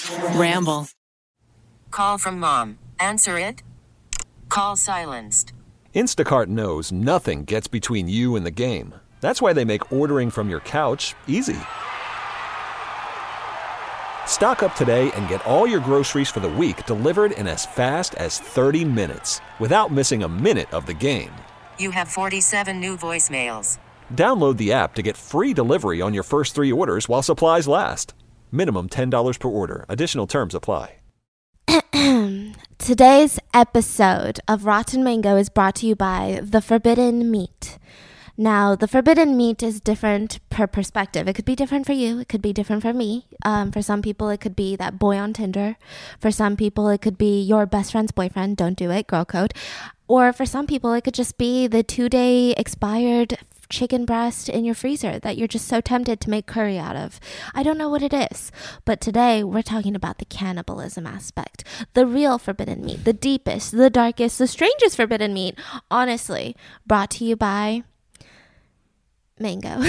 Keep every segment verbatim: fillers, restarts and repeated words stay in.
Ramble. Call from mom. Answer it. Call silenced. Instacart knows nothing gets between you and the game. That's why they make ordering from your couch easy. Stock up today and get all your groceries for the week delivered in as fast as thirty minutes without missing a minute of the game. You have forty-seven new voicemails. Download the app to get free delivery on your first three orders while supplies last. Minimum ten dollars per order. Additional terms apply. Today's episode of Rotten Mango is brought to you by The Forbidden Meat. Now, the forbidden meat is different per perspective. It could be different for you. It could be different for me. Um, for some people, it could be that boy on Tinder. For some people, it could be your best friend's boyfriend. Don't do it. Girl code. Or for some people, it could just be the two-day expired chicken breast in your freezer that you're just so tempted to make curry out of. I don't know what it is, but today we're talking about the cannibalism aspect, the real forbidden meat, the deepest, the darkest, the strangest forbidden meat, honestly, brought to you by Mango.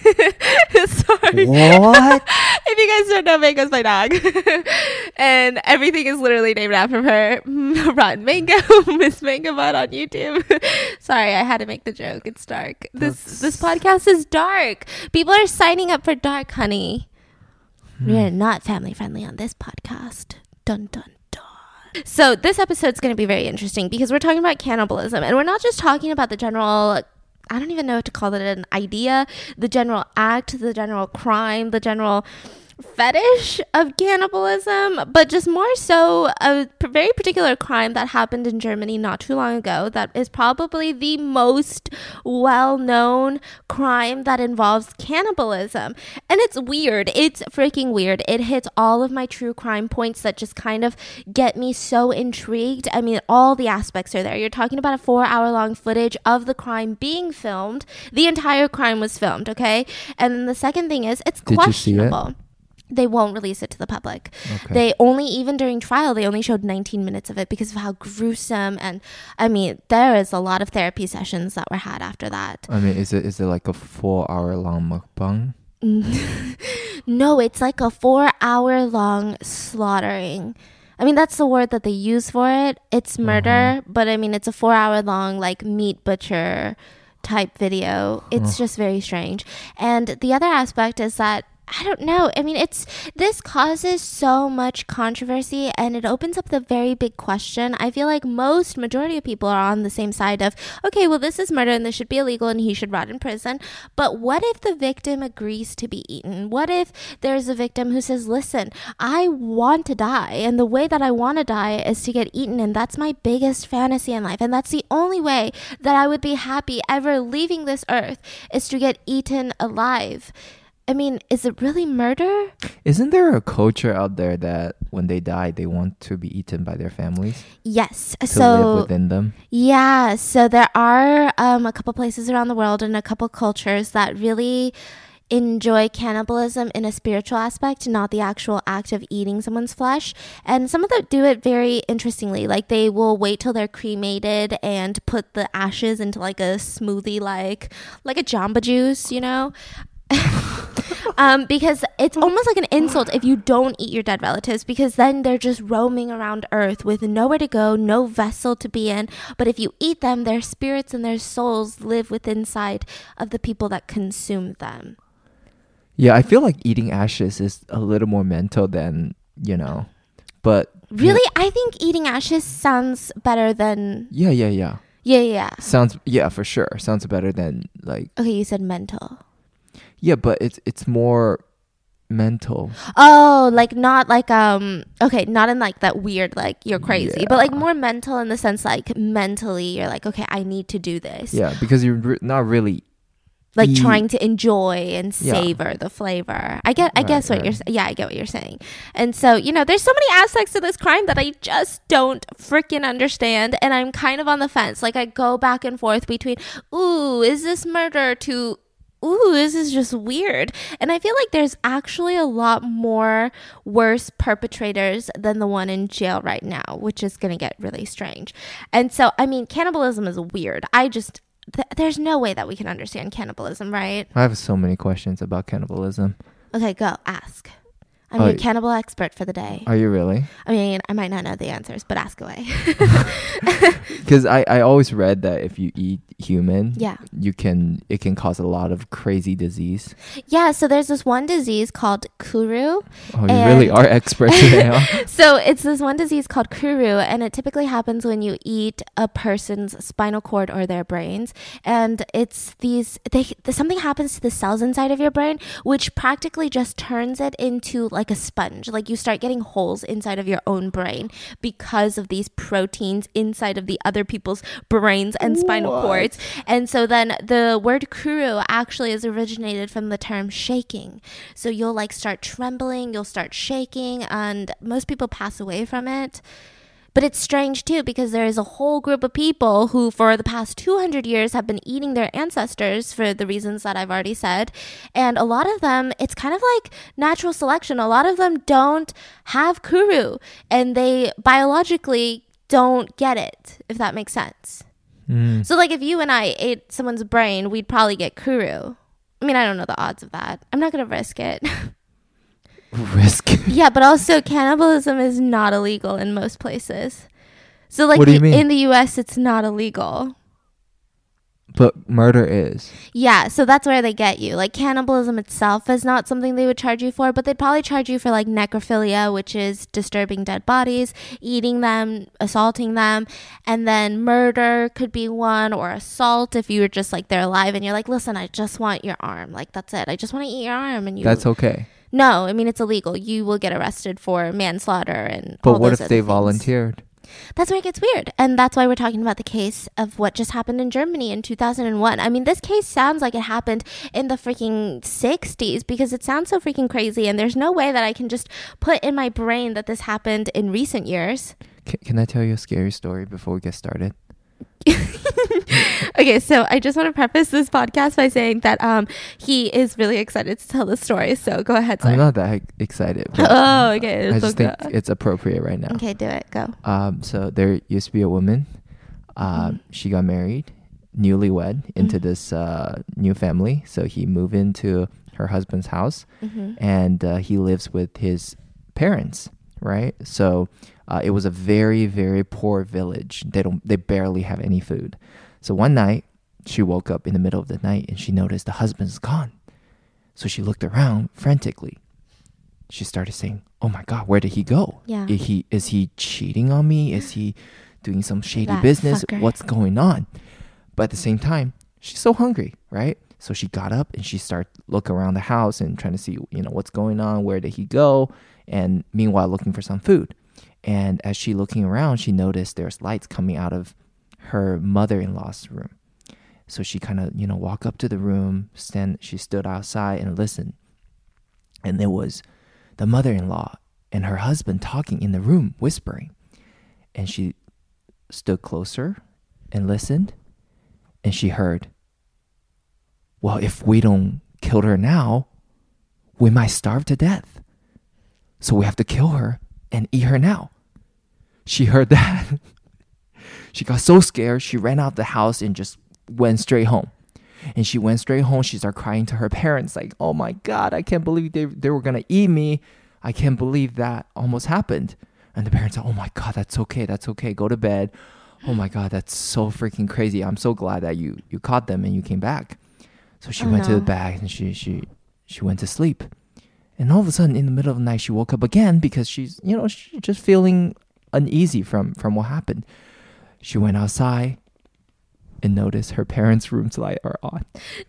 Sorry. What? If you guys don't know, Mango's my dog. And everything is literally named after her. Rotten Mango, Miss Mango Bot on YouTube. Sorry, I had to make the joke. It's dark. This That's... this podcast is dark. People are signing up for dark, honey. Hmm. We're not family friendly on this podcast. Dun dun dun. So this episode's going to be very interesting because we're talking about cannibalism, and we're not just talking about the general, I don't even know what to call it, an idea, the general act, the general crime, the general fetish of cannibalism, but just more so a p- very particular crime that happened in Germany not too long ago that is probably the most well-known crime that involves cannibalism. And it's weird. It's freaking weird. It hits all of my true crime points that just kind of get me so intrigued. I mean, all the aspects are there. You're talking about a four-hour long footage of the crime being filmed. The entire crime was filmed, okay? And then the second thing is, it's Did questionable. You see it? They won't release it to the public. Okay. They only, even during trial, they only showed nineteen minutes of it because of how gruesome. And I mean, there is a lot of therapy sessions that were had after that. I mean, is it is it like a four hour long mukbang? No, it's like a four hour long slaughtering. I mean, that's the word that they use for it. It's murder, uh-huh. But I mean, it's a four hour long like meat butcher type video. It's huh. just very strange. And the other aspect is that I don't know. I mean, it's this causes so much controversy, and it opens up the very big question. I feel like most majority of people are on the same side of, okay, well, this is murder and this should be illegal and he should rot in prison. But what if the victim agrees to be eaten? What if there's a victim who says, listen, I want to die, and the way that I want to die is to get eaten, and that's my biggest fantasy in life, and that's the only way that I would be happy ever leaving this earth is to get eaten alive. I mean, is it really murder? Isn't there a culture out there that when they die, they want to be eaten by their families? Yes. To so live within them? Yeah. So there are um, a couple places around the world and a couple cultures that really enjoy cannibalism in a spiritual aspect, not the actual act of eating someone's flesh. And some of them do it very interestingly. Like they will wait till they're cremated and put the ashes into like a smoothie, like like a Jamba Juice, you know? um, because it's almost like an insult if you don't eat your dead relatives, because then they're just roaming around earth with nowhere to go, no vessel to be in. But if you eat them, their spirits and their souls live within inside of the people that consume them. Yeah, I feel like eating ashes is a little more mental than, you know, but... Really? You know, I think eating ashes sounds better than... Yeah, yeah, yeah. Yeah, yeah. Sounds, yeah, for sure. Sounds better than like... Okay, you said mental. Yeah, but it's it's more mental. Oh, like not like um okay, not in like that weird like you're crazy, yeah. But like more mental in the sense like mentally you're like, okay, I need to do this. Yeah, because you're re- not really like eat. trying to enjoy and savor yeah. the flavor. I get I right, guess what right. you're yeah, I get what you're saying. And so, you know, there's so many aspects to this crime that I just don't freaking understand, and I'm kind of on the fence. Like I go back and forth between, ooh, is this murder, to ooh, this is just weird. And I feel like there's actually a lot more worse perpetrators than the one in jail right now, which is going to get really strange. And so, I mean, cannibalism is weird. I just, th- there's no way that we can understand cannibalism, right? I have so many questions about cannibalism. Okay, go, ask. I'm Oh, your cannibal expert for the day. Are you really? I mean, I might not know the answers, but ask away. Because I, I always read that if you eat human, Yeah. you can it can cause a lot of crazy disease. Yeah, so there's this one disease called Kuru. Oh, you really And- are expert today, huh? So it's this one disease called Kuru, and it typically happens when you eat a person's spinal cord or their brains. And it's these, they, something happens to the cells inside of your brain, which practically just turns it into like a sponge. Like you start getting holes inside of your own brain because of these proteins inside of the other people's brains and spinal What? cords. And so then the word Kuru actually is originated from the term shaking. So you'll like start trembling, you'll start shaking, and most people pass away from it. But it's strange too, because there is a whole group of people who for the past two hundred years have been eating their ancestors for the reasons that I've already said. And a lot of them, it's kind of like natural selection. A lot of them don't have Kuru, and they biologically don't get it, if that makes sense. Mm. So like if you and I ate someone's brain, we'd probably get Kuru. I mean, I don't know the odds of that. I'm not going to risk it. Risk. Yeah, but also cannibalism is not illegal in most places. So like What do you the- mean? in the U S it's not illegal. But murder is. Yeah, so that's where they get you. Like cannibalism itself is not something they would charge you for, but they'd probably charge you for like necrophilia, which is disturbing dead bodies, eating them, assaulting them, and then murder could be one, or assault if you were just like they're alive and you're like, listen, I just want your arm. Like that's it. I just want to eat your arm, and you. That's okay. No, I mean it's illegal. You will get arrested for manslaughter and. But all what those if they other things. volunteered? That's where it gets weird. And that's why we're talking about the case of what just happened in Germany in two thousand one. I mean, this case sounds like it happened in the freaking sixties because it sounds so freaking crazy. And there's no way that I can just put in my brain that this happened in recent years. C- can I tell you a scary story before we get started? Okay, so I just want to preface this podcast by saying that um he is really excited to tell the story. So go ahead, sir. I'm not that excited. but Oh, okay. I It's just okay. think it's appropriate right now. Okay, do it. Go. Um, so there used to be a woman. Uh, Mm-hmm. She got married, newlywed, into this uh, new family. So he moved into her husband's house, Mm-hmm. and uh, he lives with his parents. Right. So uh, it was a very, very poor village. They don't. They barely have any food. So one night, she woke up in the middle of the night and she noticed the husband's gone. So she looked around frantically. She started saying, "Oh my God, where did he go? Yeah. Is he is he cheating on me? Is he doing some shady That business? fucker." What's going on?" But at the same time, she's so hungry, right? So she got up and she started look around the house and trying to see, you know, what's going on. Where did he go? And meanwhile, looking for some food. And as she looking around, she noticed there's lights coming out of her mother-in-law's room. So she kind of, you know, walk up to the room, stand, she stood outside and listened. And there was the mother-in-law and her husband talking in the room, whispering. And she stood closer and listened. And she heard, "Well, if we don't kill her now, we might starve to death. So we have to kill her and eat her now." She heard that. She got so scared, she ran out the house and just went straight home. And she went straight home. She started crying to her parents like, "Oh my God, I can't believe they, they were going to eat me. I can't believe that almost happened." And the parents said, "Oh my God, that's okay. That's okay. Go to bed. Oh my God, that's so freaking crazy. I'm so glad that you, you caught them and you came back." So she Oh, went to no. the bag and she, she, she went to sleep. And all of a sudden, in the middle of the night, she woke up again because she's, you know, she's just feeling uneasy from, from what happened. She went outside and noticed her parents' room's light are on.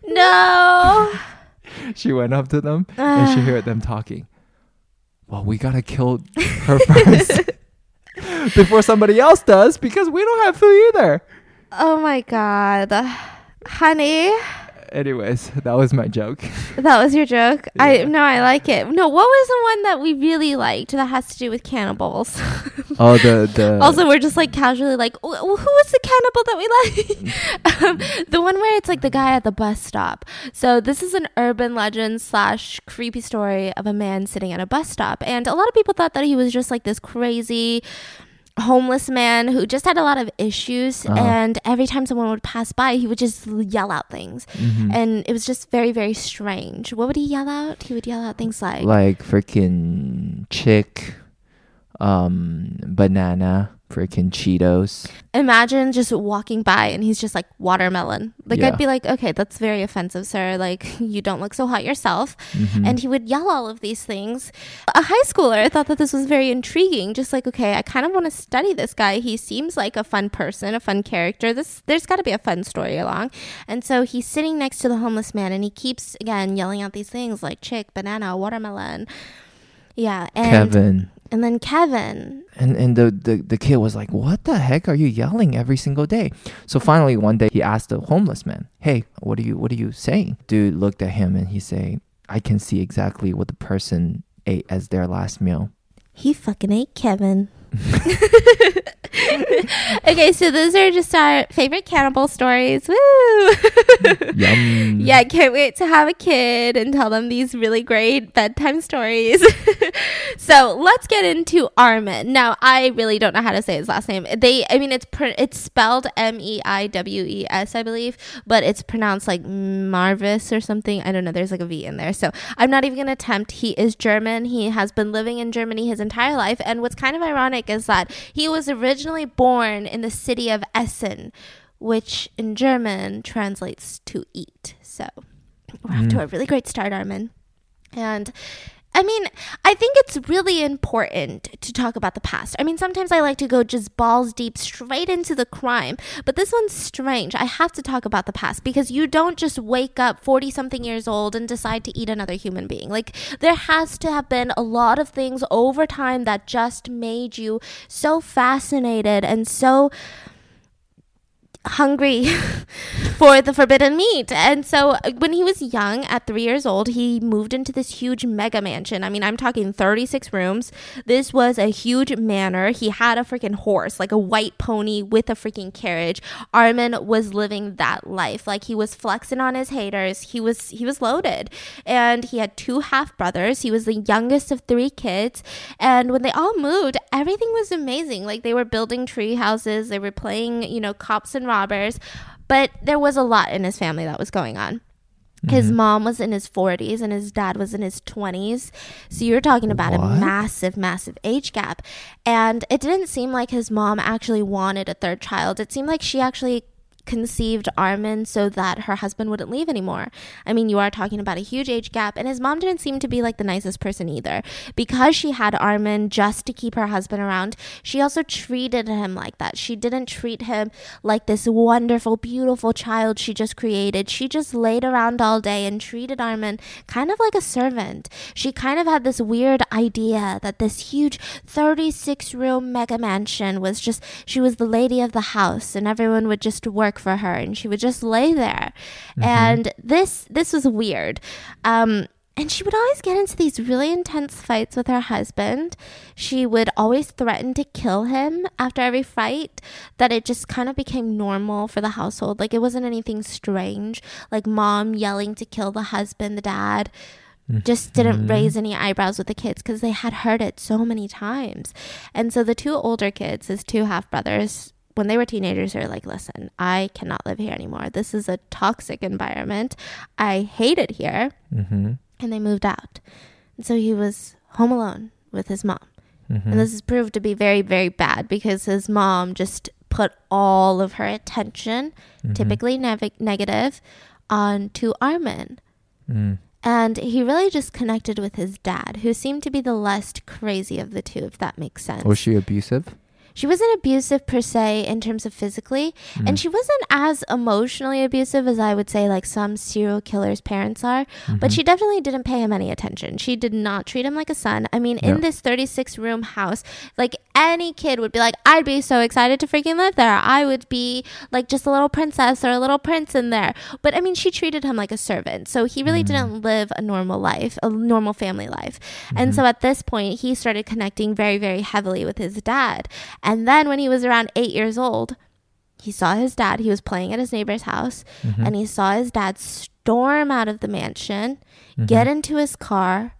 No. She went up to them and she heard them talking. "Well, we gotta kill her first before somebody else does because we don't have food either." Oh my God. Honey, Anyways, that was my joke. that was your joke. I Yeah. no, I like it. No, what was the one that we really liked that has to do with cannibals? Oh, the the Also, we're just like casually like, "Wh- who was the cannibal that we like?" um, the one where it's like the guy at the bus stop. So this is an urban legend slash creepy story of a man sitting at a bus stop, and a lot of people thought that he was just like this crazy homeless man who just had a lot of issues, Uh-huh. and every time someone would pass by, he would just yell out things, Mm-hmm. and it was just very, very strange. What would he yell out? He would yell out things like, Like freaking chick, um, banana, freaking Cheetos. imagine just walking by and he's just like watermelon. Like Yeah. I'd be like, okay, that's very offensive, sir. Like you don't look so hot yourself. Mhm. And he would yell all of these things. A high schooler thought that this was very intriguing. Just like, okay, I kind of want to study this guy. He seems like a fun person, a fun character. This there's got to be a fun story along. And so he's sitting next to the homeless man, and he keeps again yelling out these things like chick, banana, watermelon. Yeah, and Kevin. and then Kevin. And and the, the, the kid was like, what the heck are you yelling every single day? So finally one day he asked the homeless man, hey, what are you what are you saying? Dude looked at him and he said, I can see exactly what the person ate as their last meal. He fucking ate Kevin. Okay, so those are just our favorite cannibal stories. Woo! Yum. Yeah, can't wait to have a kid and tell them these really great bedtime stories. So let's get into Armin. Now, I really don't know how to say his last name. They, I mean, it's pr- it's spelled M E I W E S, I believe, but it's pronounced like Marvis or something. I don't know. There's like a V in there. So I'm not even going to attempt. He is German. He has been living in Germany his entire life. And what's kind of ironic is that he was originally born in the city of Essen, which in German translates to eat. So we're off to a really great start, Armin. And I mean, I think it's really important to talk about the past. I mean, sometimes I like to go just balls deep straight into the crime, but this one's strange. I have to talk about the past because you don't just wake up forty something years old and decide to eat another human being. Like, there has to have been a lot of things over time that just made you so fascinated and so hungry for the forbidden meat. And so when he was young, at three years old, he moved into this huge mega mansion. I mean, I'm talking thirty-six rooms. This was a huge manor. He had a freaking horse, like a white pony with a freaking carriage. Armin was living that life. Like, he was flexing on his haters. He was he was loaded. And he had two half brothers. He was the youngest of three kids. And when they all moved, everything was amazing. Like, they were building tree houses. They were playing, you know, cops and robbers, but there was a lot in his family that was going on. His mom was in his forties and his dad was in his twenties. So you're talking about What? a massive, massive age gap. And it didn't seem like his mom actually wanted a third child. It seemed like she actually conceived Armin so that her husband wouldn't leave anymore. I mean, you are talking about a huge age gap, and his mom didn't seem to be like the nicest person either. Because she had Armin just to keep her husband around, she also treated him like that. She didn't treat him like this wonderful, beautiful child she just created. She just laid around all day and treated Armin kind of like a servant. She kind of had this weird idea that this huge thirty-six room mega mansion was just, she was the lady of the house and everyone would just work for her and she would just lay there. Mm-hmm. And this this was weird. Um and she would always get into these really intense fights with her husband. She would always threaten to kill him after every fight, that it just kind of became normal for the household. Like, it wasn't anything strange. Like, mom yelling to kill the husband, the dad just didn't mm-hmm. raise any eyebrows with the kids because they had heard it so many times. And so the two older kids, his two half brothers, when they were teenagers, they were like, listen, I cannot live here anymore. This is a toxic environment. I hate it here. Mm-hmm. And they moved out. And so he was home alone with his mom. Mm-hmm. And this has proved to be very, very bad because his mom just put all of her attention, mm-hmm. typically ne- negative, onto Armin. Mm. And he really just connected with his dad, who seemed to be the less crazy of the two, if that makes sense. Was she abusive? She wasn't abusive per se in terms of physically, mm. and she wasn't as emotionally abusive as I would say like some serial killers' parents are, mm-hmm. but she definitely didn't pay him any attention. She did not treat him like a son. I mean, yeah. in this thirty-six room house, like any kid would be like, I'd be so excited to freaking live there. I would be like just a little princess or a little prince in there. But I mean, she treated him like a servant. So he really mm. didn't live a normal life, a normal family life. Mm-hmm. And so at this point, he started connecting very, very heavily with his dad. And then when he was around eight years old, he saw his dad. He was playing at his neighbor's house, mm-hmm. and he saw his dad storm out of the mansion, mm-hmm. get into his car,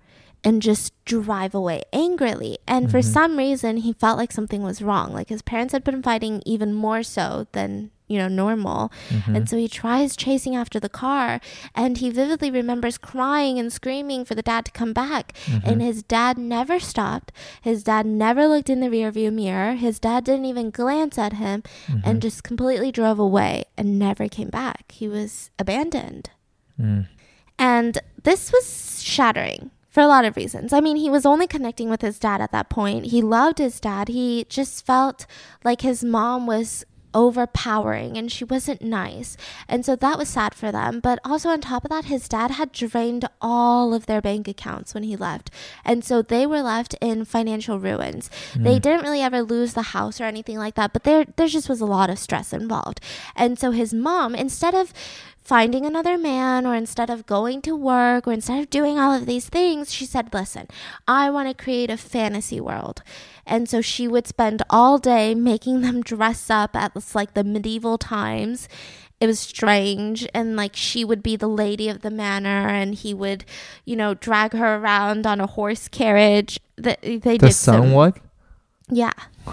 and just drive away angrily. And for some reason, he felt like something was wrong. Like his parents had been fighting even more so than, you know, normal. Mm-hmm. And so he tries chasing after the car, and he vividly remembers crying and screaming for the dad to come back. Mm-hmm. And his dad never stopped. His dad never looked in the rearview mirror. His dad didn't even glance at him Mm-hmm. and just completely drove away and never came back. He was abandoned. Mm. And this was shattering for a lot of reasons. I mean, he was only connecting with his dad at that point. He loved his dad. He just felt like his mom was overpowering and she wasn't nice. And so that was sad for them. But also on top of that, his dad had drained all of their bank accounts when he left. And so they were left in financial ruins. Mm. They didn't really ever lose the house or anything like that, but there there just was a lot of stress involved. And so his mom, instead of finding another man, or instead of going to work, or instead of doing all of these things, she said, listen, I want to create a fantasy world. And so she would spend all day making them dress up at like the medieval times. It was strange. And like she would be the lady of the manor, and he would, you know, drag her around on a horse carriage. They, they the did son some, what? Yeah.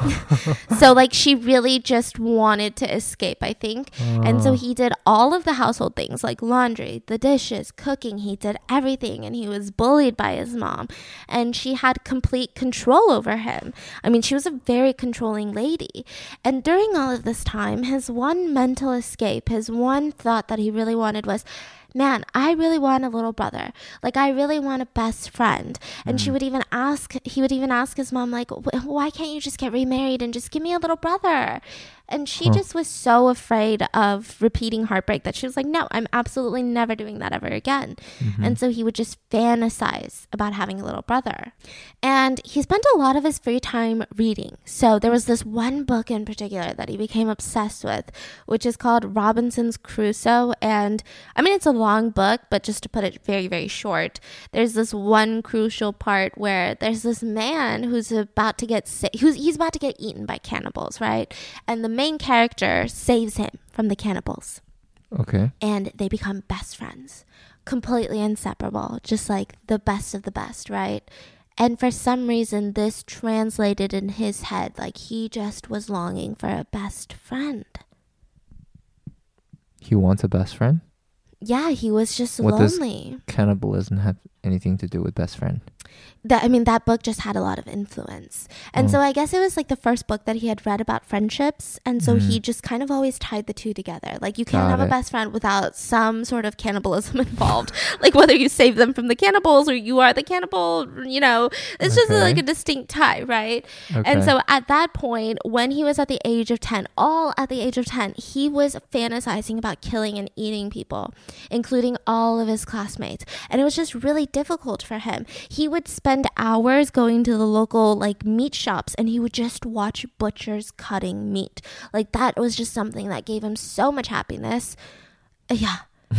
So like she really just wanted to escape, I think. Oh. And so he did all of the household things like laundry, the dishes, cooking. He did everything, and he was bullied by his mom, and she had complete control over him. I mean, she was a very controlling lady. And during all of this time, his one mental escape, his one thought that he really wanted was, man, I really want a little brother. Like, I really want a best friend. And mm. she would even ask, he would even ask his mom, like, why can't you just get remarried and just give me a little brother? And she huh. just was so afraid of repeating heartbreak that she was like, no, I'm absolutely never doing that ever again. Mm-hmm. And so he would just fantasize about having a little brother. And he spent a lot of his free time reading. So there was this one book in particular that he became obsessed with, which is called Robinson's Crusoe. And I mean, it's a long book, but just to put it very, very short, there's this one crucial part where there's this man who's about to get sick, who's he's about to get eaten by cannibals, right? And the main character saves him from the cannibals. Okay. And they become best friends, completely inseparable, just like the best of the best, right? And for some reason, this translated in his head, like he just was longing for a best friend. He wants a best friend? Yeah, he was just what lonely. Does cannibalism have anything to do with best friend? That I mean, that book just had a lot of influence. And oh. so I guess it was like the first book that he had read about friendships. And so mm. he just kind of always tied the two together. Like, you can't Got have it. a best friend without some sort of cannibalism involved. Like, whether you save them from the cannibals or you are the cannibal, you know, it's okay. just like a distinct tie, right? Okay. And so at that point, when he was at the age of ten, all at the age of ten, he was fantasizing about killing and eating people, including all of his classmates. And it was just really difficult for him. He would spend hours going to the local like meat shops, and he would just watch butchers cutting meat. Like, that was just something that gave him so much happiness. Uh, yeah.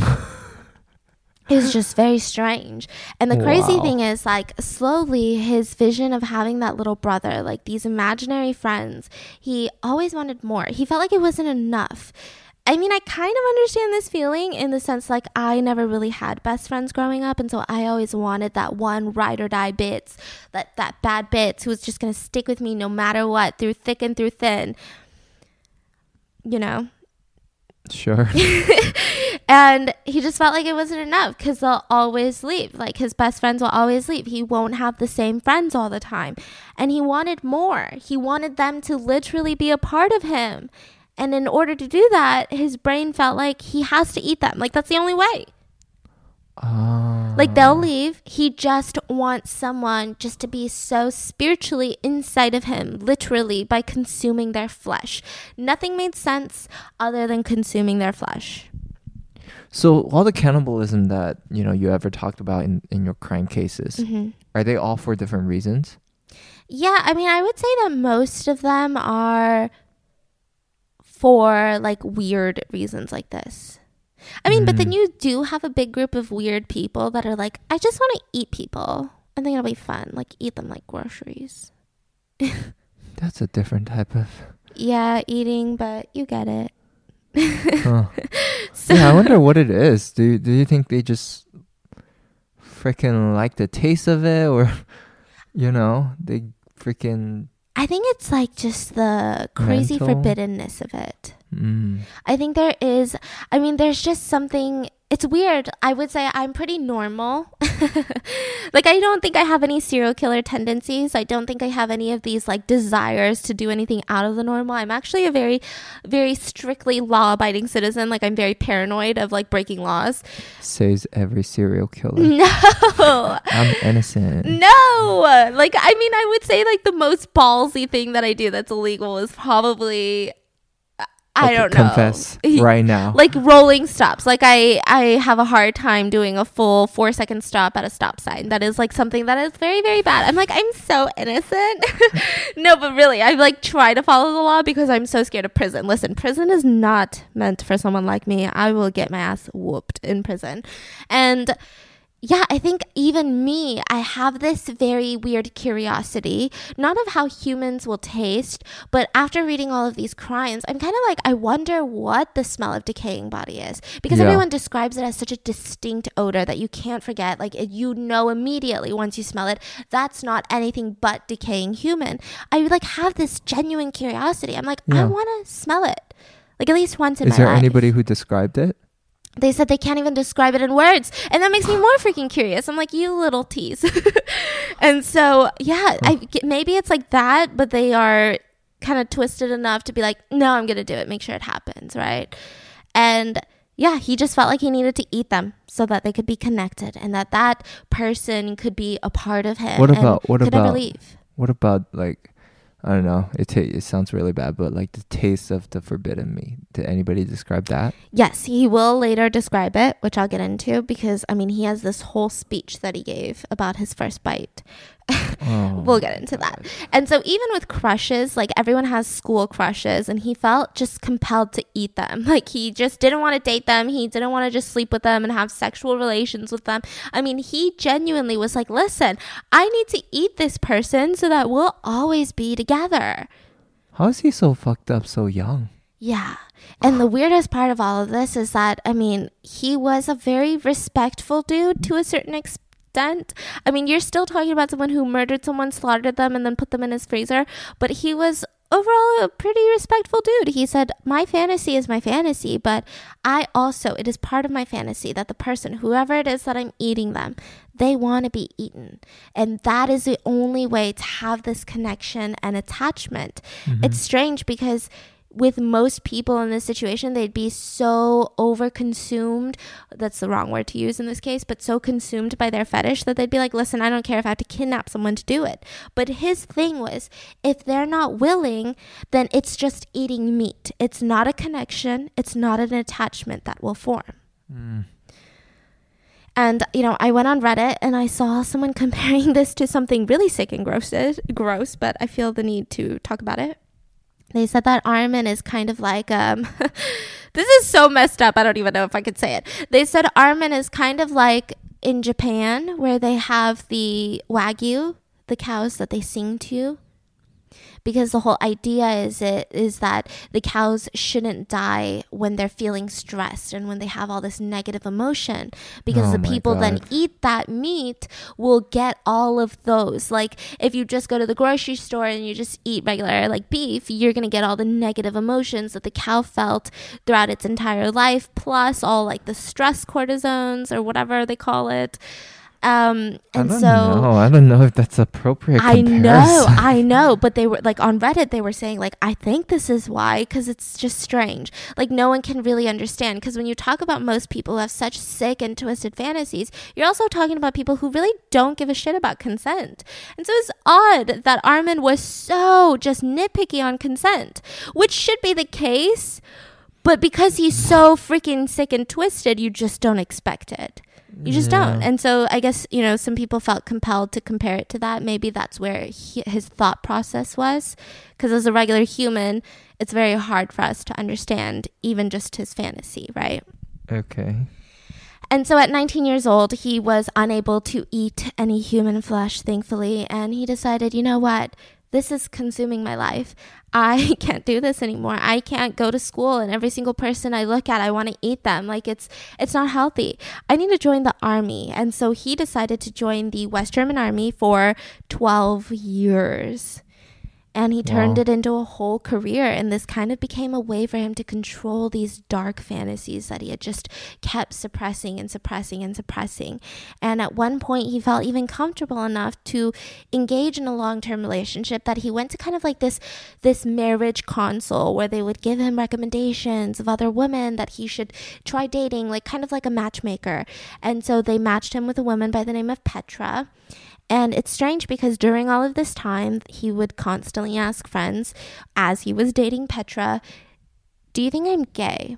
It was just very strange. And the crazy wow. thing is, like, slowly his vision of having that little brother, like these imaginary friends, he always wanted more. He felt like it wasn't enough. I mean, I kind of understand this feeling in the sense, like, I never really had best friends growing up, and so I always wanted that one ride or die bits, that, that bad bits who was just going to stick with me no matter what, through thick and through thin, you know? Sure. And he just felt like it wasn't enough because they'll always leave. Like, his best friends will always leave. He won't have the same friends all the time. And he wanted more. He wanted them to literally be a part of him. And in order to do that, his brain felt like he has to eat them. Like, that's the only way. Uh, Like, they'll leave. He just wants someone just to be so spiritually inside of him, literally, by consuming their flesh. Nothing made sense other than consuming their flesh. So all the cannibalism that, you know, you ever talked about in, in your crime cases, Mm-hmm. are they all for different reasons? Yeah, I mean, I would say that most of them are for like weird reasons like this. I mean, mm. but then you do have a big group of weird people that are like, I just want to eat people. I think it'll be fun. Like, eat them like groceries. That's a different type of... Yeah, eating, but you get it. Huh. So, yeah, I wonder what it is. Do, do you think they just freaking like the taste of it, or you know, they freaking. I think it's like just the crazy Mental? forbiddenness of it. Mm. I think there is, I mean, there's just something, it's weird. I would say I'm pretty normal. Like, I don't think I have any serial killer tendencies. I don't think I have any of these like desires to do anything out of the normal. I'm actually a very, very strictly law-abiding citizen. Like, I'm very paranoid of like breaking laws. Says every serial killer. No. I'm innocent. No. Like, I mean, I would say like the most ballsy thing that I do that's illegal is probably, I Okay, don't know. confess right now. Like rolling stops. Like I, I have a hard time doing a full four second stop at a stop sign. That is like something that is very, very bad. I'm like, I'm so innocent. No, but really, I like try to follow the law because I'm so scared of prison. Listen, prison is not meant for someone like me. I will get my ass whooped in prison. And yeah, I think even me, I have this very weird curiosity, not of how humans will taste, but after reading all of these crimes, I'm kind of like, I wonder what the smell of decaying body is. Because Yeah. everyone describes it as such a distinct odor that you can't forget. Like, it- you know immediately once you smell it, that's not anything but decaying human. I like have this genuine curiosity. I'm like, I Yeah. want to smell it. Like, at least once in Is my there life. anybody who described it? They said they can't even describe it in words. And that makes me more freaking curious. I'm like, you little tease. And so, yeah, I, maybe it's like that, but they are kind of twisted enough to be like, no, I'm going to do it. Make sure it happens, right? And yeah, he just felt like he needed to eat them so that they could be connected and that that person could be a part of him. What and about- what could never about- leave. What about like, I don't know. It ta- it sounds really bad, but like the taste of the forbidden meat. Did anybody describe that? Yes, he will later describe it, which I'll get into because, I mean, he has this whole speech that he gave about his first bite. Oh, We'll get into that. And so even with crushes, like everyone has school crushes and he felt just compelled to eat them. Like he just didn't want to date them. He didn't want to just sleep with them and have sexual relations with them. I mean, he genuinely was like, listen, I need to eat this person so that we'll always be together. How is he so fucked up so young? Yeah. And the weirdest part of all of this is that, I mean, he was a very respectful dude to a certain extent. I mean, you're still talking about someone who murdered someone, slaughtered them, and then put them in his freezer. But he was overall a pretty respectful dude. He said, my fantasy is my fantasy, but I also, it is part of my fantasy that the person, whoever it is that I'm eating them, they want to be eaten. And that is the only way to have this connection and attachment. Mm-hmm. It's strange because with most people in this situation, they'd be so over-consumed, that's the wrong word to use in this case, but so consumed by their fetish that they'd be like, listen, I don't care if I have to kidnap someone to do it. But his thing was, if they're not willing, then it's just eating meat. It's not a connection. It's not an attachment that will form. Mm. And, you know, I went on Reddit and I saw someone comparing this to something really sick and gross, gross, but I feel the need to talk about it. They said that Armin is kind of like, um, this is so messed up. I don't even know if I could say it. They said Armin is kind of like in Japan where they have the Wagyu, the cows that they sing to. Because the whole idea is it is that the cows shouldn't die when they're feeling stressed and when they have all this negative emotion. Because Oh the my people then God. eat that meat will get all of those. Like if you just go to the grocery store and you just eat regular like beef, you're going to get all the negative emotions that the cow felt throughout its entire life, plus all like the stress cortisones or whatever they call it. Um, and I don't so know. I don't know if that's appropriate. I comparison. know, I know, but they were like on Reddit, they were saying like, I think this is why, because it's just strange. Like no one can really understand, because when you talk about most people who have such sick and twisted fantasies, you're also talking about people who really don't give a shit about consent. And so it's odd that Armin was so just nitpicky on consent, which should be the case, but because he's so freaking sick and twisted, you just don't expect it. You just Yeah. don't. And so I guess, you know, some people felt compelled to compare it to that. Maybe that's where he, his thought process was. Because as a regular human, it's very hard for us to understand even just his fantasy, right? Okay. And so at nineteen years old, he was unable to eat any human flesh, thankfully. And he decided, you know what? this is consuming my life. I can't do this anymore. I can't go to school and every single person I look at, I want to eat them. Like it's it's not healthy. I need to join the army. And so he decided to join the West German army for twelve years. And he turned Wow. it into a whole career. And this kind of became a way for him to control these dark fantasies that he had just kept suppressing and suppressing and suppressing. And at one point, he felt even comfortable enough to engage in a long-term relationship that he went to kind of like this, this marriage console where they would give him recommendations of other women that he should try dating, like kind of like a matchmaker. And so they matched him with a woman by the name of Petra. And it's strange because during all of this time, he would constantly ask friends as he was dating Petra, do you think I'm gay?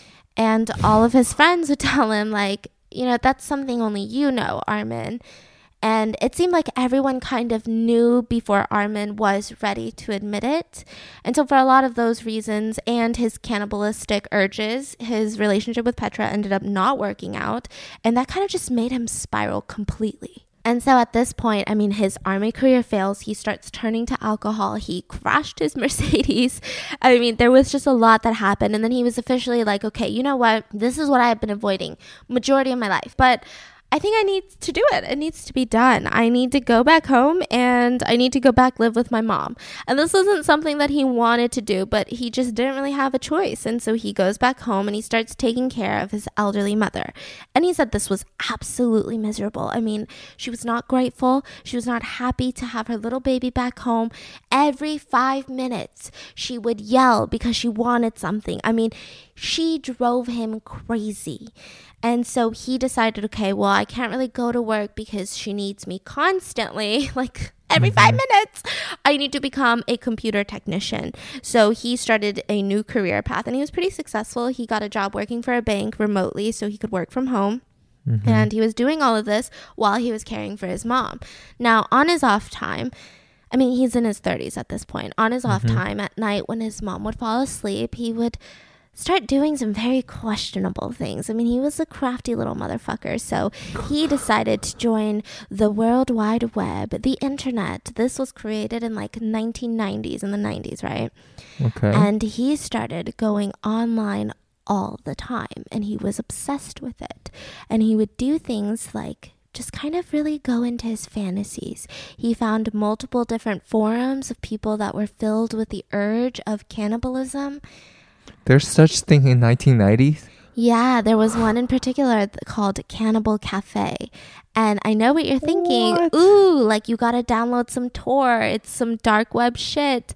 And all of his friends would tell him like, you know, that's something only you know, Armin. And it seemed like everyone kind of knew before Armin was ready to admit it. And so for a lot of those reasons and his cannibalistic urges, his relationship with Petra ended up not working out. And that kind of just made him spiral completely. And so at this point, I mean, his army career fails. He starts turning to alcohol. He crashed his Mercedes. I mean, there was just a lot that happened. And then he was officially like, okay, you know what? This is what I've been avoiding majority of my life. But I think I need to do it. It needs to be done. I need to go back home and I need to go back live with my mom. And this wasn't something that he wanted to do, but he just didn't really have a choice. And so he goes back home and he starts taking care of his elderly mother. And he said this was absolutely miserable. I mean, she was not grateful. She was not happy to have her little baby back home. Every five minutes, she would yell because she wanted something. I mean, she drove him crazy. And so he decided, okay, well, I can't really go to work because she needs me constantly, like every five minutes. I need to become a computer technician. So he started a new career path and he was pretty successful. He got a job working for a bank remotely so he could work from home. Mm-hmm. And he was doing all of this while he was caring for his mom. Now, on his off time, I mean, he's in his thirties at this point. On his mm-hmm. off time at night when his mom would fall asleep, he would start doing some very questionable things. I mean, he was a crafty little motherfucker. So he decided to join the World Wide Web, the internet. This was created in like nineteen nineties, in the nineties, right? Okay. And he started going online all the time and he was obsessed with it. And he would do things like just kind of really go into his fantasies. He found multiple different forums of people that were filled with the urge of cannibalism. There's such thing in nineteen nineties? Yeah, there was one in particular called Cannibal Cafe. And I know what you're thinking. What? Ooh, like you gotta download some Tor. It's some dark web shit.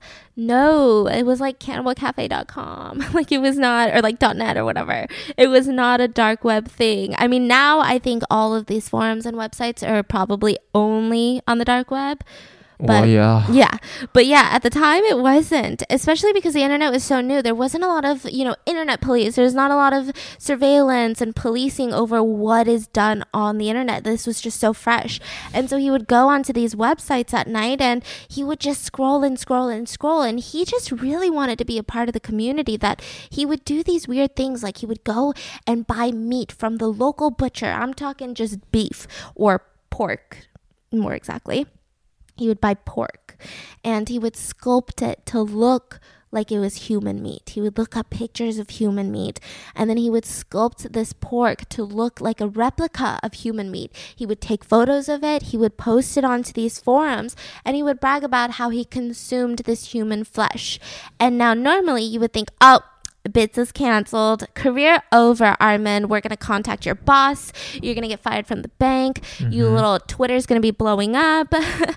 No, it was like cannibal cafe dot com. Like it was not, or like .net or whatever. It was not a dark web thing. I mean, now I think all of these forums and websites are probably only on the dark web. But well, yeah. Yeah. But yeah, at the time it wasn't, especially because the internet was so new. There wasn't a lot of, you know, internet police. There's not a lot of surveillance and policing over what is done on the internet. This was just so fresh. And so he would go onto these websites at night and he would just scroll and scroll and scroll. And he just really wanted to be a part of the community, that he would do these weird things. Like he would go and buy meat from the local butcher. I'm talking just beef or pork, more exactly. He would buy pork and he would sculpt it to look like it was human meat. He would look up pictures of human meat and then he would sculpt this pork to look like a replica of human meat. He would take photos of it, he would post it onto these forums, and he would brag about how he consumed this human flesh. And now normally you would think, oh, Bits is canceled. Career over, Armin. We're going to contact your boss. You're going to get fired from the bank. Mm-hmm. You little Twitter's going to be blowing up.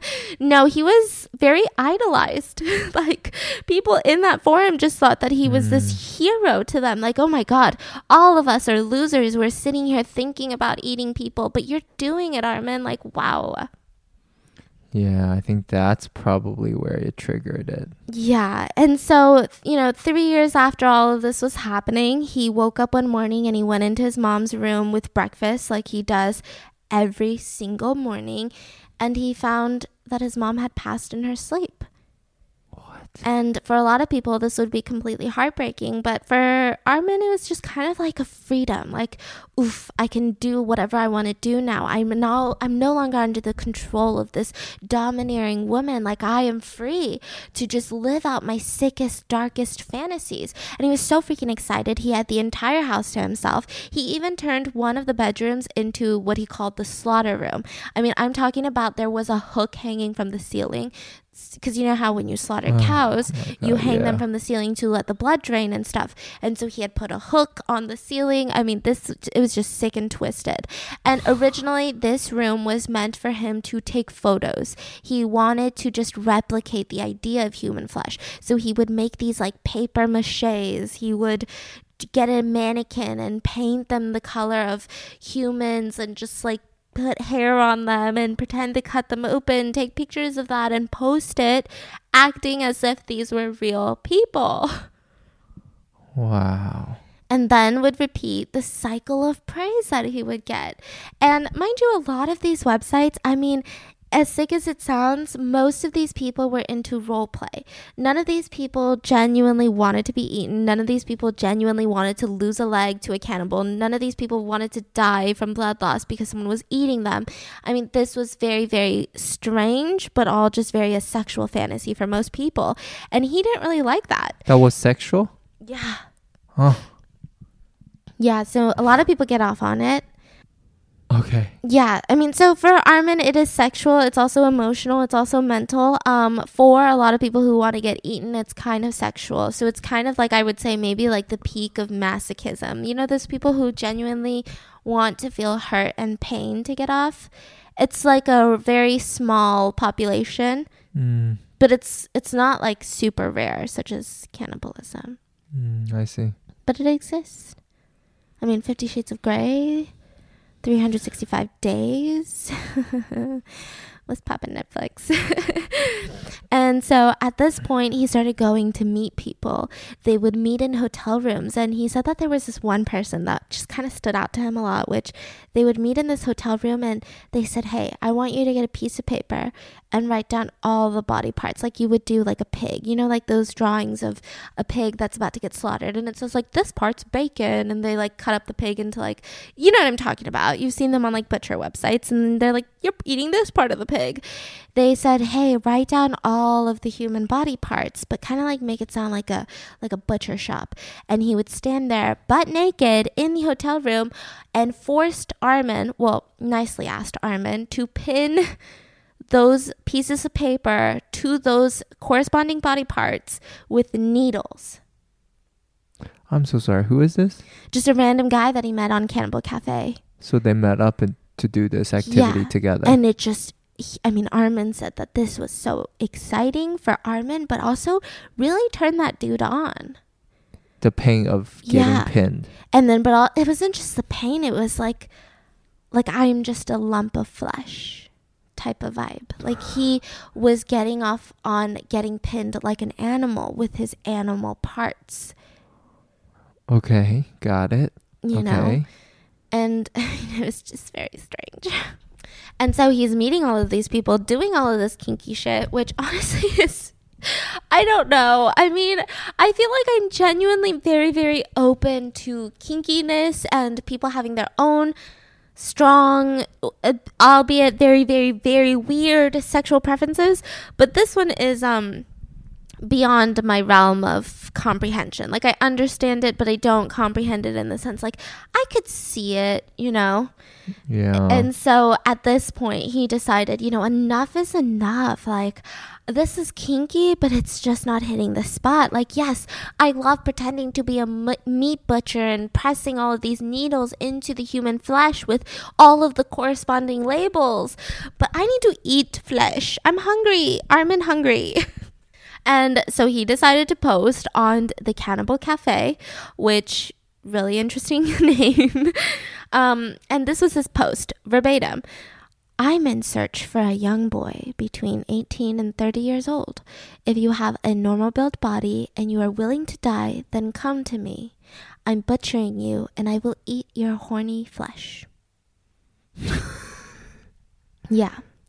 No, he was very idolized. Like, people in that forum just thought that he was mm. this hero to them. Like, oh my God, all of us are losers. We're sitting here thinking about eating people, but you're doing it, Armin. Like, wow. Yeah, I think that's probably where it triggered it. Yeah. And so, you know, three years after all of this was happening, he woke up one morning and he went into his mom's room with breakfast like he does every single morning. And he found that his mom had passed in her sleep. What? And for a lot of people, this would be completely heartbreaking. But for Armin, it was just kind of like a freedom. Like, oof, I can do whatever I want to do now. I'm now, I'm no longer under the control of this domineering woman. Like, I am free to just live out my sickest, darkest fantasies. And he was so freaking excited. He had the entire house to himself. He even turned one of the bedrooms into what he called the slaughter room. I mean, I'm talking about there was a hook hanging from the ceiling, because you know how when you slaughter Oh, cows, my you God, hang them yeah. from the ceiling to let the blood drain and stuff. And so he had put a hook on the ceiling. I mean, this, it was just sick and twisted. And originally, this room was meant for him to take photos. He wanted to just replicate the idea of human flesh. So he would make these like paper maches. He would get a mannequin and paint them the color of humans and just like put hair on them and pretend to cut them open, take pictures of that and post it, acting as if these were real people. Wow. And then would repeat the cycle of praise that he would get. And mind you, a lot of these websites, I mean, as sick as it sounds, most of these people were into role play. None of these people genuinely wanted to be eaten. None of these people genuinely wanted to lose a leg to a cannibal. None of these people wanted to die from blood loss because someone was eating them. I mean, this was very, very strange, but all just very a sexual fantasy for most people. And he didn't really like that. That was sexual? Yeah. Oh, Yeah, so a lot of people get off on it. okay. Yeah, I mean, so for Armin, it is sexual. It's also emotional. It's also mental. Um, for a lot of people who want to get eaten, it's kind of sexual. So it's kind of like, I would say, maybe like the peak of masochism. You know, those people who genuinely want to feel hurt and pain to get off. It's like a very small population, Mm, but it's it's not like super rare, such as cannibalism. mm, I see. But it exists. I mean, Fifty Shades of Grey, three hundred sixty-five days. Let's pop in Netflix. And so at this point, he started going to meet people. They would meet in hotel rooms. And he said that there was this one person that just kind of stood out to him a lot, which they would meet in this hotel room and they said, hey, I want you to get a piece of paper and write down all the body parts like you would do like a pig. You know, like those drawings of a pig that's about to get slaughtered. And it says like, this part's bacon. And they like cut up the pig into like, you know what I'm talking about. You've seen them on like butcher websites and they're like, you're eating this part of the pig. They said, hey, write down all of the human body parts, but kind of like make it sound like a like a butcher shop. And he would stand there butt naked in the hotel room and forced Armin, well, nicely asked Armin, to pin those pieces of paper to those corresponding body parts with needles. I'm so sorry. Who is this? Just a random guy that he met on Cannibal Cafe. So they met up and to do this activity Yeah. together. And it just, he- I mean, Armin said that this was so exciting for Armin, but also really turned that dude on. the pain of getting Yeah. pinned. And then, but all, it wasn't just the pain. It was like, like I'm just a lump of flesh type of vibe. Like he was getting off on getting pinned like an animal with his animal parts, Okay, got it. you okay. know? And it was just very strange. And so he's meeting all of these people, doing all of this kinky shit, which honestly is, I don't know. I mean, I feel like I'm genuinely very, very open to kinkiness and people having their own strong, uh, albeit very, very, very weird sexual preferences. But this one is um beyond my realm of comprehension. Like I understand it, but I don't comprehend it in the sense like I could see it, you know? Yeah. And so at this point, he decided, you know, enough is enough. Like, this is kinky, but it's just not hitting the spot. Like, yes, I love pretending to be a m- meat butcher and pressing all of these needles into the human flesh with all of the corresponding labels. But I need to eat flesh. I'm hungry. Armin hungry. And so he decided to post on the Cannibal Cafe, which really interesting name. Um, and this was his post, verbatim. I'm in search for a young boy between eighteen and thirty years old. If you have a normal built body and you are willing to die, then come to me. I'm butchering you and I will eat your horny flesh. Yeah.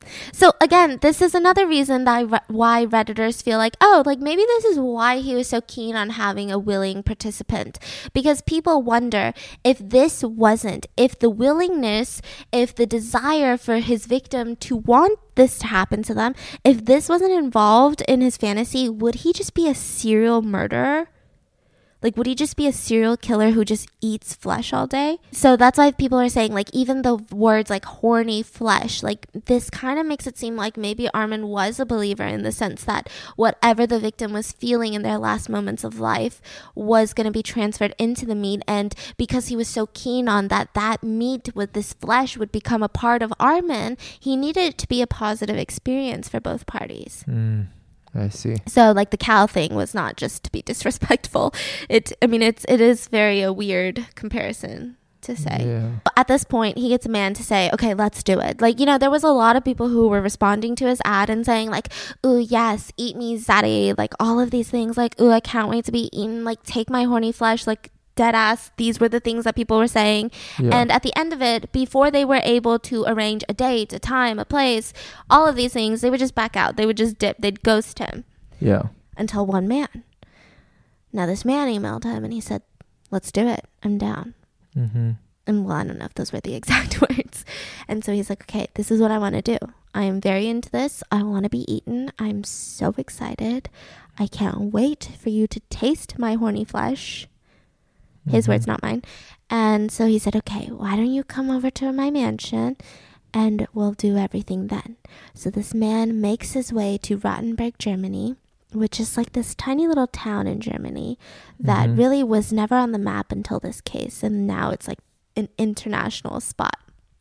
So again, this is another reason that I re- why Redditors feel like, oh, like maybe this is why he was so keen on having a willing participant. Because people wonder if this wasn't, if the willingness, if the desire for his victim to want this to happen to them, if this wasn't involved in his fantasy, would he just be a serial murderer? Like, would he just be a serial killer who just eats flesh all day? So that's why people are saying, like, even the words like horny flesh, like this kind of makes it seem like maybe Armin was a believer in the sense that whatever the victim was feeling in their last moments of life was going to be transferred into the meat. And because he was so keen on that, that meat with this flesh would become a part of Armin, he needed it to be a positive experience for both parties. Mm. I see. So like the cow thing was not just to be disrespectful. It, I mean, it's, it is very a weird comparison to say. Yeah. At this point, he gets a man to say, okay, let's do it. Like, you know, there was a lot of people who were responding to his ad and saying like, ooh, yes, eat me, Zaddy. Like all of these things like, ooh, I can't wait to be eaten. Like take my horny flesh. Like dead ass. These were the things that people were saying. Yeah. And at the end of it, before they were able to arrange a date, a time, a place, all of these things, they would just back out. They would just dip. They'd ghost him. Yeah. Until one man. Now this man emailed him and he said, let's do it. I'm down. Mm-hmm. And well, I don't know if those were the exact words. And so he's like, okay, this is what I want to do. I am very into this. I want to be eaten. I'm so excited. I can't wait for you to taste my horny flesh. His mm-hmm. words, not mine. And so he said, okay, why don't you come over to my mansion and we'll do everything then. So this man makes his way to Rottenburg, Germany, which is like this tiny little town in Germany that mm-hmm. really was never on the map until this case. And now it's like an international spot.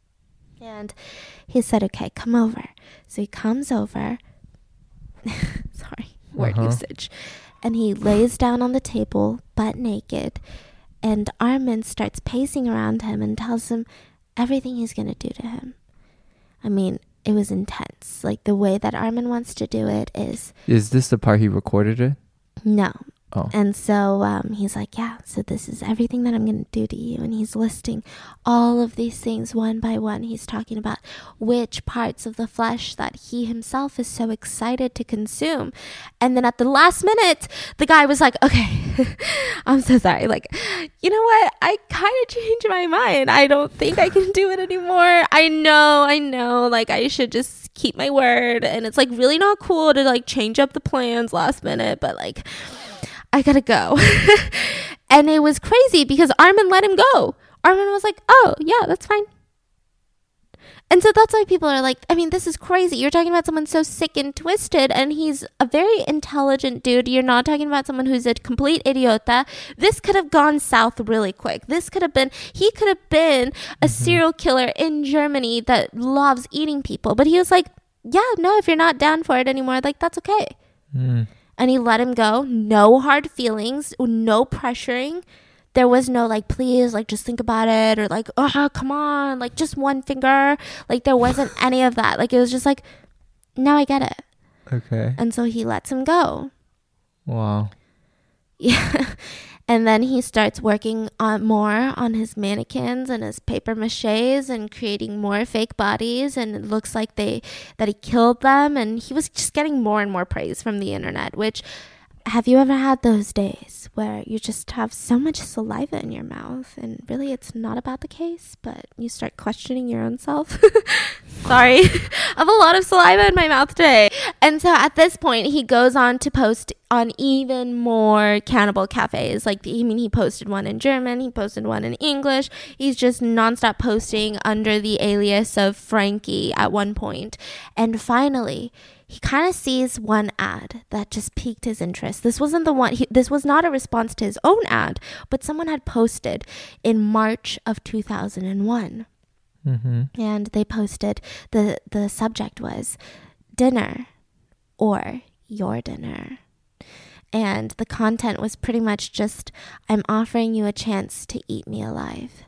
And he said, okay, come over. So he comes over. Sorry, word uh-huh. usage. And he lays down on the table, butt naked. And Armin starts pacing around him and tells him everything he's going to do to him. I mean, it was intense. Like, the way that Armin wants to do it is... Is this the part he recorded it? No. Oh. And so um, he's like, yeah, so this is everything that I'm going to do to you. And he's listing all of these things one by one. He's talking about which parts of the flesh that he himself is so excited to consume. And then at the last minute, the guy was like, okay, I'm so sorry. Like, you know what? I kind of changed my mind. I don't think I can do it anymore. I know, I know. Like, I should just keep my word. And it's like really not cool to like change up the plans last minute. But like... I gotta go. And it was crazy because Armin let him go. Armin was like, oh, yeah, that's fine. And so that's why people are like, I mean, this is crazy. You're talking about someone so sick and twisted, and he's a very intelligent dude. You're not talking about someone who's a complete idiota. This could have gone south really quick. This could have been, he could have been a mm-hmm. serial killer in Germany that loves eating people. But he was like, yeah, no, if you're not down for it anymore, like, that's okay. Mm. And he let him go. No hard feelings. No pressuring. There was no like, please, like, just think about it. Or like, oh, come on. Like, just one finger. Like, there wasn't any of that. Like, it was just like, no, I get it. Okay. And so he lets him go. Wow. Yeah. And then he starts working on more on his mannequins and his paper maches and creating more fake bodies. And it looks like they that he killed them. And he was just getting more and more praise from the internet, which... Have you ever had those days where you just have so much saliva in your mouth and really it's not about the case, but you start questioning your own self? Sorry. I have a lot of saliva in my mouth today. And so at this point, he goes on to post on even more cannibal cafes. Like, I mean, he posted one in German, he posted one in English. He's just nonstop posting under the alias of Frankie at one point. And finally... he kind of sees one ad that just piqued his interest. This wasn't the one, he, this was not a response to his own ad, but someone had posted in March of two thousand one. Mm-hmm. And they posted, the, the subject was dinner or your dinner. And the content was pretty much just, I'm offering you a chance to eat me alive.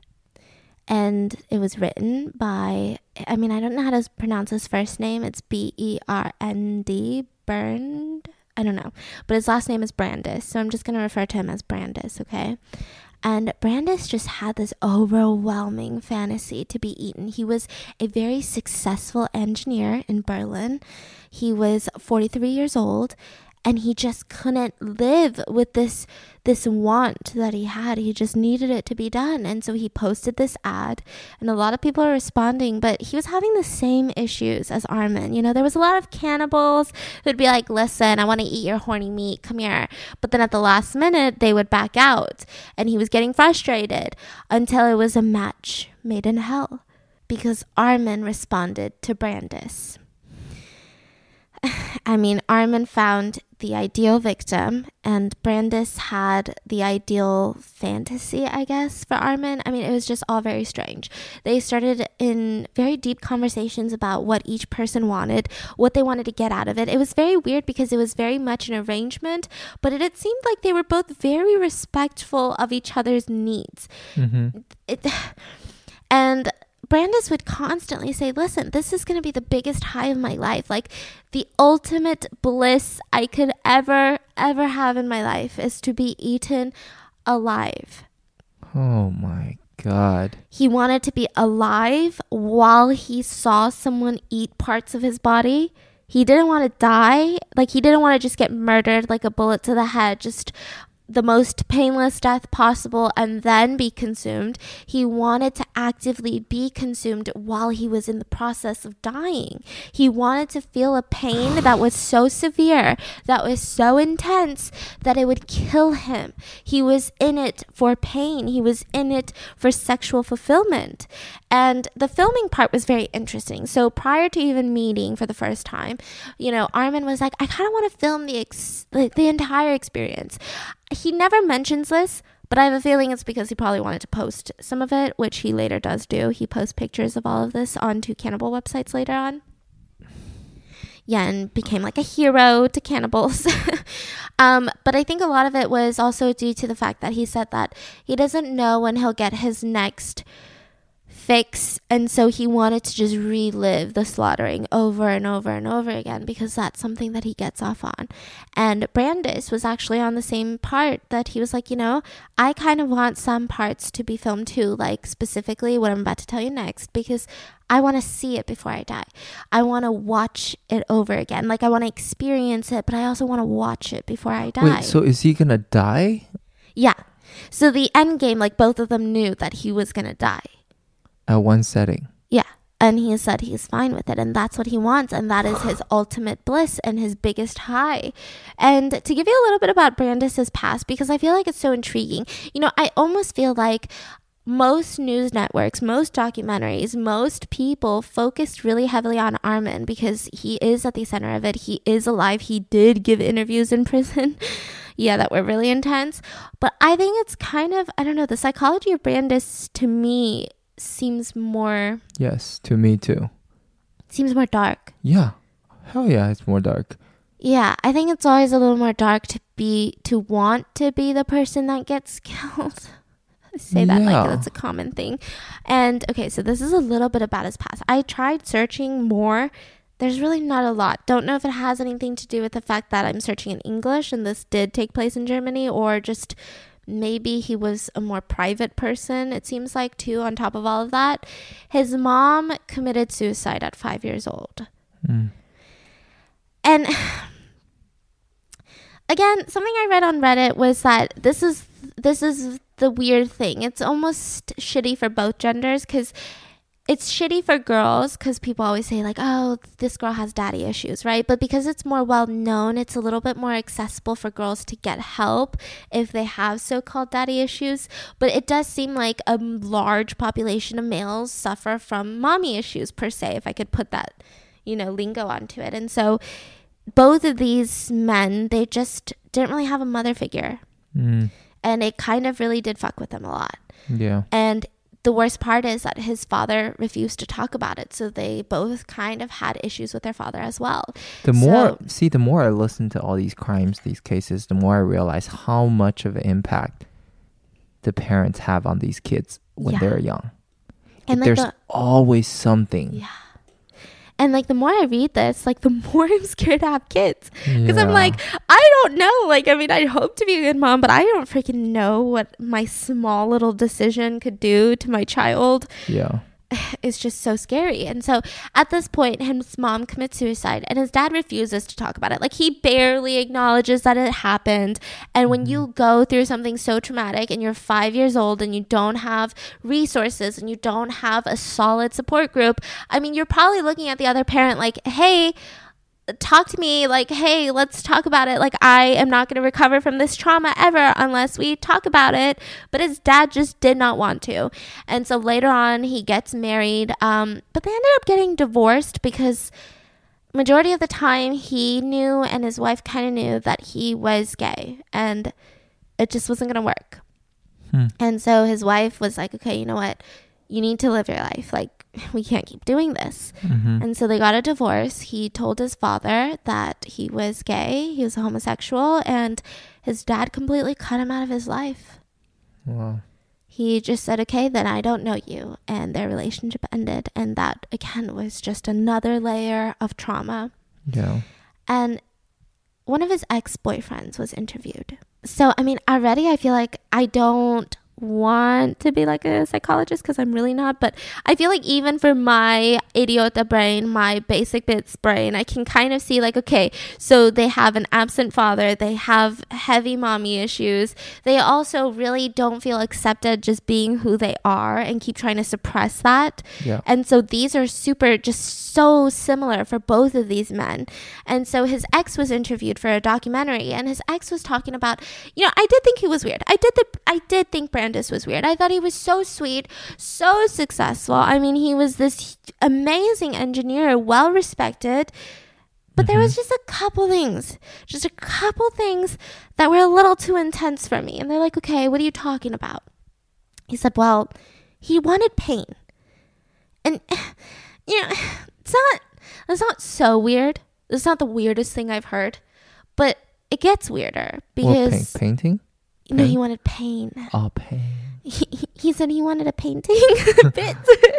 And it was written by, I mean, I don't know how to pronounce his first name. It's B E R N D, Bernd. I don't know. But his last name is Brandis. So I'm just going to refer to him as Brandis, okay? And Brandis just had this overwhelming fantasy to be eaten. He was a very successful engineer in Berlin. He was forty-three years old, and he just couldn't live with this this want that he had. He just needed it to be done. And so he posted this ad, and a lot of people are responding, but he was having the same issues as Armin. You know, there was a lot of cannibals who'd be like, listen, I want to eat your horny meat, come here. But then at the last minute, they would back out, and he was getting frustrated until it was a match made in hell because Armin responded to Brandis. I mean, Armin found the ideal victim, and Brandis had the ideal fantasy, I guess, for Armin. I mean, it was just all very strange. They started in very deep conversations about what each person wanted, what they wanted to get out of it. It was very weird because it was very much an arrangement, but it, it seemed like they were both very respectful of each other's needs. Mm-hmm. It, and Brandis would constantly say, listen, this is going to be the biggest high of my life. Like, the ultimate bliss I could ever, ever have in my life is to be eaten alive. Oh my God. He wanted to be alive while he saw someone eat parts of his body. He didn't want to die. Like, he didn't want to just get murdered like a bullet to the head, just the most painless death possible and then be consumed. He wanted to actively be consumed while he was in the process of dying. He wanted to feel a pain that was so severe, that was so intense, that it would kill him. He was in it for pain. He was in it for sexual fulfillment. And the filming part was very interesting. So prior to even meeting for the first time, you know, Armin was like, I kind of want to film the, ex- like, the entire experience. He never mentions this, but I have a feeling it's because he probably wanted to post some of it, which he later does do. He posts pictures of all of this onto cannibal websites later on. Yeah, and became like a hero to cannibals. um, but I think a lot of it was also due to the fact that he said that he doesn't know when he'll get his next fix, and so he wanted to just relive the slaughtering over and over and over again because that's something that he gets off on. And Brandis was actually on the same part, that he was like, you know, I kind of want some parts to be filmed too, like specifically what I'm about to tell you next, because I want to see it before I die. I want to watch it over again. Like, I want to experience it, but I also want to watch it before I die. Wait, so is he gonna die? Yeah. So the end game, like, both of them knew that he was gonna die. At one setting. Yeah. And he said he's fine with it, and that's what he wants, and that is his ultimate bliss and his biggest high. And to give you a little bit about Brandis's past, because I feel like it's so intriguing. You know, I almost feel like most news networks, most documentaries, most people focused really heavily on Armin because he is at the center of it. He is alive. He did give interviews in prison. Yeah, that were really intense. But I think it's kind of, I don't know, the psychology of Brandis to me seems more... Yes, to me too. Seems more dark. Yeah. Hell yeah, it's more dark. Yeah, I think it's always a little more dark to be, to want to be the person that gets killed. I say that yeah. like that's a common thing. And okay, so this is a little bit about his past. I tried searching more. There's really not a lot. Don't know if it has anything to do with the fact that I'm searching in English and this did take place in Germany, or just maybe he was a more private person, it seems like, too, on top of all of that. His mom committed suicide at five years old. Mm. And again, something I read on Reddit was that this is this is the weird thing. It's almost shitty for both genders, because it's shitty for girls because people always say like, oh, this girl has daddy issues, right? But because it's more well known, it's a little bit more accessible for girls to get help if they have so-called daddy issues. But it does seem like a large population of males suffer from mommy issues, per se, if I could put that, you know, lingo onto it. And so both of these men, they just didn't really have a mother figure. Mm. And it kind of really did fuck with them a lot. Yeah. And the worst part is that his father refused to talk about it. So they both kind of had issues with their father as well. The so, more, see, the more I listen to all these crimes, these cases, the more I realize how much of an impact the parents have on these kids when yeah. they're young. And like like there's the, always something. Yeah. And like the more I read this, like the more I'm scared to have kids. Because I'm Yeah. like, I don't know. Like, I mean, I hope to be a good mom, but I don't freaking know what my small little decision could do to my child. Yeah. It's just so scary. And so at this point, his mom commits suicide and his dad refuses to talk about it. Like, he barely acknowledges that it happened. And when you go through something so traumatic and you're five years old and you don't have resources and you don't have a solid support group, I mean, you're probably looking at the other parent like, hey, talk to me, like, hey, let's talk about it. Like, I am not going to recover from this trauma ever unless we talk about it. But his dad just did not want to. And so later on, he gets married. Um, but they ended up getting divorced because majority of the time he knew and his wife kind of knew that he was gay. And it just wasn't going to work. Hmm. And so his wife was like, okay, you know what? You need to live your life. Like, we can't keep doing this. Mm-hmm. And so they got a divorce. He told his father that he was gay, he was a homosexual, and his dad completely cut him out of his life. Wow. He just said, okay, then I don't know you. And their relationship ended. And that, again, was just another layer of trauma. Yeah. And one of his ex-boyfriends was interviewed. So, I mean, already I feel like I don't want to be like a psychologist because I'm really not, but I feel like even for my idiota brain, my basic bits brain, I can kind of see like, okay, so they have an absent father, they have heavy mommy issues, they also really don't feel accepted just being who they are and keep trying to suppress that. Yeah. And so these are super just so similar for both of these men. And so his ex was interviewed for a documentary, and his ex was talking about, you know, I did think he was weird. I did the, I did think Brandis was weird. I thought he was so sweet, so successful. I mean, he was this amazing engineer, well respected. But there was just a couple things, just a couple things that were a little too intense for me. And they're like, okay, what are you talking about? He said, well, he wanted pain. And, you know, it's not, it's not so weird. It's not the weirdest thing I've heard. But it gets weirder because... What, paint, painting? No, Pain? he wanted pain. Oh, pain. He, he, he said he wanted a painting. Bits.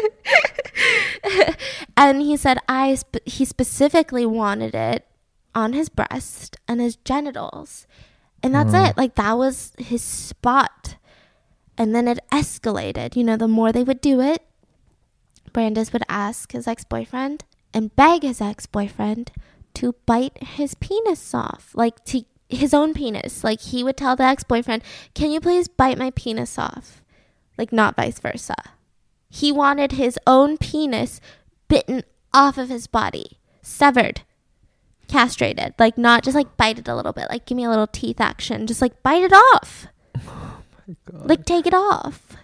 And he said I sp- he specifically wanted it on his breast and his genitals. And that's Mm. it. Like, that was his spot. And then it escalated. You know, the more they would do it, Brandis would ask his ex-boyfriend and beg his ex-boyfriend to bite his penis off. Like, to his own penis. Like, he would tell the ex-boyfriend, can you please bite my penis off? Like, not vice versa. He wanted his own penis bitten off of his body, severed, castrated. Like, not just like bite it a little bit, like give me a little teeth action, just like bite it off. Oh my God. Like, take it off.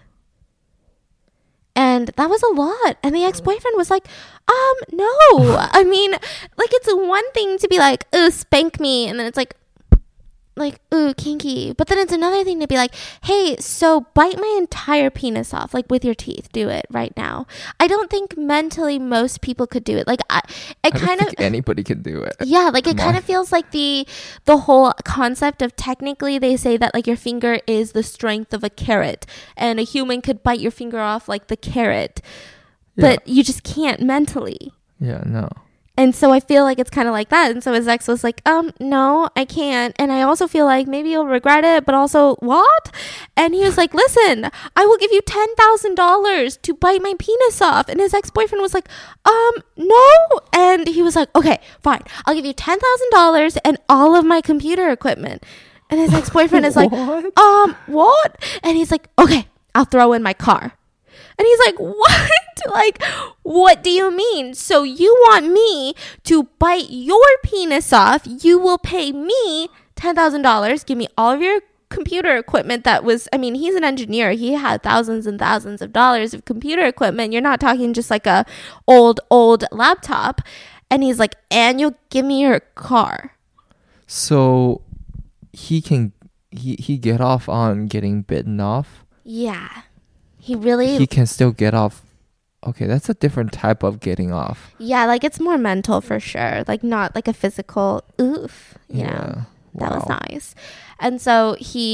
And that was a lot. And the ex-boyfriend was like, um, no. I mean, like, it's one thing to be like, oh, spank me. And then it's like, like, ooh, kinky. But then it's another thing to be like, hey, so bite my entire penis off, like with your teeth. Do it right now. I don't think mentally most people could do it. Like, I, it I don't kind of, think anybody can do it. yeah, like it Come kind on. of feels like the the whole concept of, technically they say that like your finger is the strength of a carrot, and a human could bite your finger off like the carrot, but you just can't mentally. Yeah, no. And so I feel like it's kind of like that. And so his ex was like, um, no, I can't. And I also feel like maybe you'll regret it, but also, what? And he was like, listen, I will give you ten thousand dollars to bite my penis off. And his ex-boyfriend was like, um, no. And he was like, okay, fine. I'll give you ten thousand dollars and all of my computer equipment. And his ex-boyfriend is like, What? um, what? And he's like, okay, I'll throw in my car. And he's like, what? Like, what do you mean? So you want me to bite your penis off? You will pay me ten thousand dollars. Give me all of your computer equipment that was, I mean, he's an engineer. He had thousands and thousands of dollars of computer equipment. You're not talking just like a old, old laptop. And he's like, and you'll give me your car. So he can he he get off on getting bitten off. Yeah. He really... He can still get off. Okay, that's a different type of getting off. Yeah, like it's more mental for sure. Like not like a physical oof, you Yeah. know. That Wow. was nice. And so he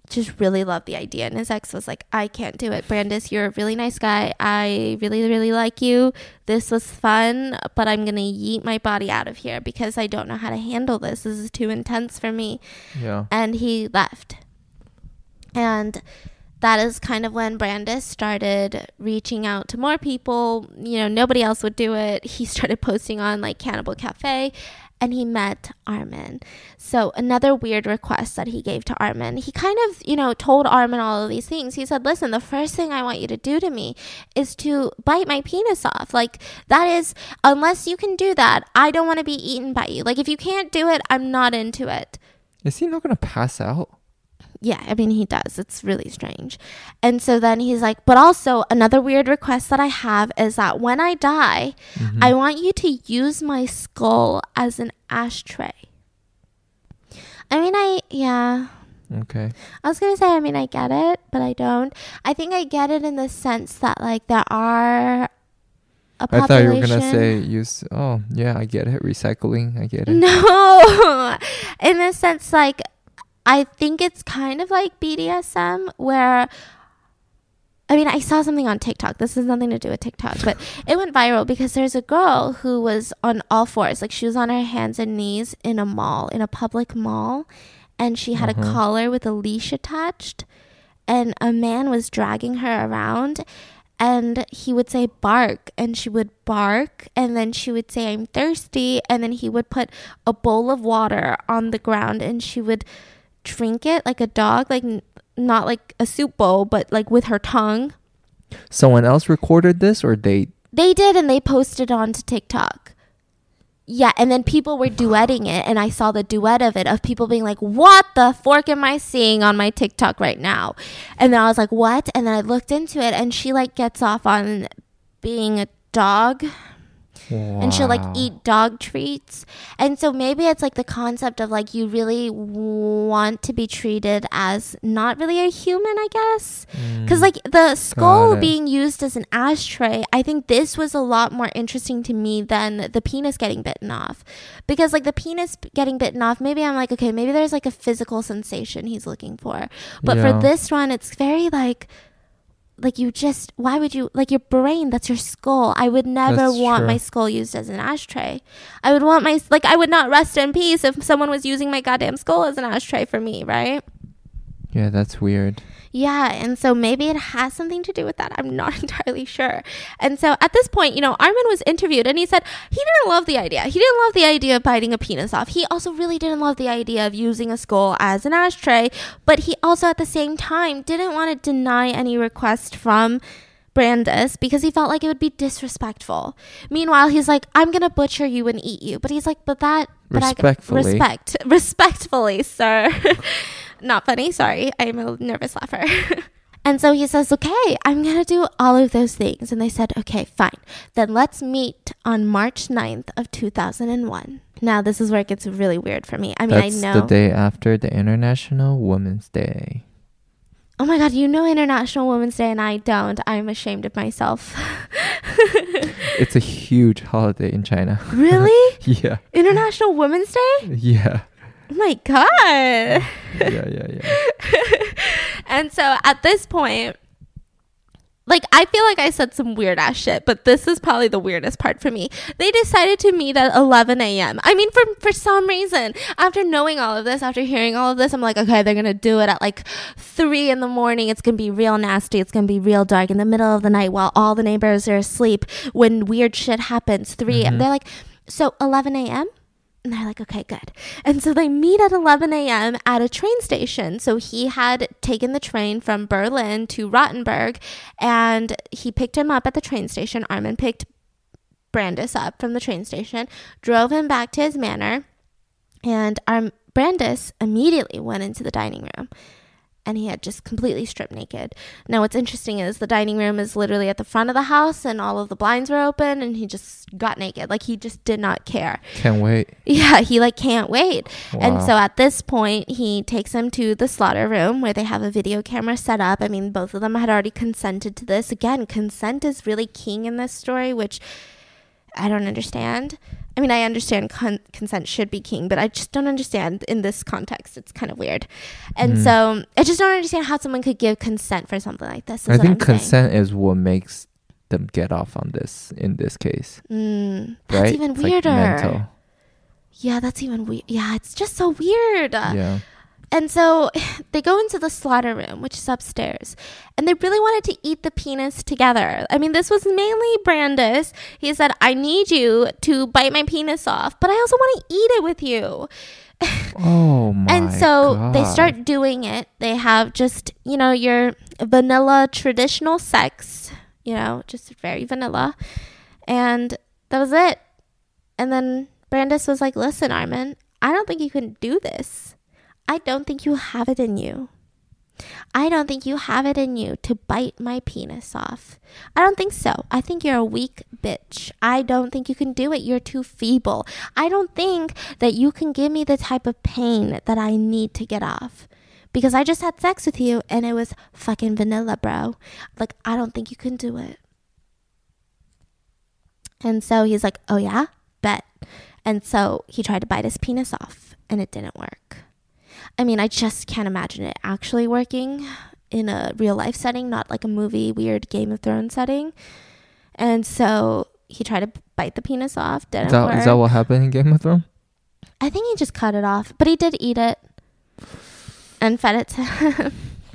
just really loved the idea. And his ex was like, I can't do it. Brandis, you're a really nice guy. I really, really like you. This was fun, but I'm going to yeet my body out of here because I don't know how to handle this. This is too intense for me. Yeah. And he left. And that is kind of when Brandis started reaching out to more people. You know, nobody else would do it. He started posting on like Cannibal Cafe. And he met Armin. So another weird request that he gave to Armin. He kind of, you know, told Armin all of these things. He said, listen, the first thing I want you to do to me is to bite my penis off. Like, that is, unless you can do that, I don't want to be eaten by you. Like, if you can't do it, I'm not into it. Is he not going to pass out? Yeah, I mean, he does. It's really strange. And so then he's like, but also another weird request that I have is that when I die, mm-hmm. I want you to use my skull as an ashtray. I mean, I, yeah. Okay. I was going to say, I mean, I get it, but I don't. I think I get it in the sense that, like, there are a population. I thought you were going to say, use, oh, yeah, I get it. Recycling, I get it. No. In the sense, like, I think it's kind of like B D S M where, I mean, I saw something on TikTok. This has nothing to do with TikTok, but it went viral because there's a girl who was on all fours. Like, she was on her hands and knees in a mall, in a public mall, and she had uh-huh. a collar with a leash attached, and a man was dragging her around, and he would say bark, and she would bark, and then she would say I'm thirsty, and then he would put a bowl of water on the ground, and she would drink it like a dog, like n- not like a soup bowl, but like with her tongue. Someone else recorded this, or they they did, and they posted onto TikTok. Yeah, and then people were duetting it, and I saw the duet of it, of people being like, what the fork am I seeing on my TikTok right now? And then I was like, what? And then I looked into it, and she like gets off on being a dog. Wow. And she'll like eat dog treats. And so maybe it's like the concept of like you really want to be treated as not really a human, I guess. Because mm. like the skull being used as an ashtray, I think this was a lot more interesting to me than the penis getting bitten off. Because like the penis getting bitten off, maybe I'm like, okay, maybe there's like a physical sensation he's looking for. But yeah. for this one, it's very like, like you just, why would you, like your brain, that's your skull. I would never that's want true. my skull used as an ashtray. I would want my, like I would not rest in peace if someone was using my goddamn skull as an ashtray for me, right? Yeah, that's weird. Yeah, and so maybe it has something to do with that. I'm not entirely sure. And so at this point, you know, Armin was interviewed and he said he didn't love the idea. He didn't love the idea of biting a penis off. He also really didn't love the idea of using a skull as an ashtray. But he also at the same time didn't want to deny any request from Brandis because he felt like it would be disrespectful. Meanwhile, he's like, I'm going to butcher you and eat you. But he's like, but that... But respectfully. I, respect. Respectfully, sir. Not funny. Sorry. I'm a nervous laugher. And so he says, okay, I'm going to do all of those things. And they said, okay, fine. Then let's meet on March ninth of two thousand one. Now, this is where it gets really weird for me. I mean, That's I know. the day after the International Women's Day. Oh my God, you know International Women's Day and I don't. I'm ashamed of myself. It's a huge holiday in China. Really? Yeah. International Women's Day? Yeah. Oh my God. Yeah, yeah, yeah. And so at this point, like, I feel like I said some weird ass shit, but this is probably the weirdest part for me. They decided to meet at eleven a.m. I mean, for for some reason, after knowing all of this, after hearing all of this, I'm like, okay, they're going to do it at like three in the morning. It's going to be real nasty. It's going to be real dark in the middle of the night while all the neighbors are asleep when weird shit happens. three mm-hmm. They're like, so eleven a.m.? And they're like, okay, good. And so they meet at eleven a.m. at a train station. So he had taken the train from Berlin to Rottenburg, and he picked him up at the train station. Armin picked Brandis up from the train station, drove him back to his manor, and Arm- Brandis immediately went into the dining room. And he had just completely stripped naked. Now, what's interesting is the dining room is literally at the front of the house and all of the blinds were open and he just got naked. Like, he just did not care. Can't wait. Yeah, he, like, can't wait. Wow. And so at this point, he takes him to the slaughter room where they have a video camera set up. I mean, both of them had already consented to this. Again, consent is really king in this story, which I don't understand. I mean, I understand con- consent should be king, but I just don't understand in this context. It's kind of weird. And Mm. so I just don't understand how someone could give consent for something like this. is I what think I'm saying. consent is what makes them get off on this in this case. Mm, that's Right? even It's like weirder. mental. Yeah, that's even weird. Yeah, it's just so weird. Yeah. And so they go into the slaughter room, which is upstairs, and they really wanted to eat the penis together. I mean, this was mainly Brandis. He said, I need you to bite my penis off, but I also want to eat it with you. Oh my And so God. they start doing it. They have just, you know, your vanilla traditional sex, you know, just very vanilla. And that was it. And then Brandis was like, listen, Armin, I don't think you can do this. I don't think you have it in you. I don't think you have it in you to bite my penis off. I don't think so. I think you're a weak bitch. I don't think you can do it. You're too feeble. I don't think that you can give me the type of pain that I need to get off. Because I just had sex with you and it was fucking vanilla, bro. Like, I don't think you can do it. And so he's like, oh yeah? Bet. And so he tried to bite his penis off and it didn't work. I mean, I just can't imagine it actually working in a real life setting, not like a movie, weird Game of Thrones setting. And so he tried to bite the penis off, didn't Is that, work. is that what happened in Game of Thrones? I think he just cut it off, but he did eat it and fed it to him.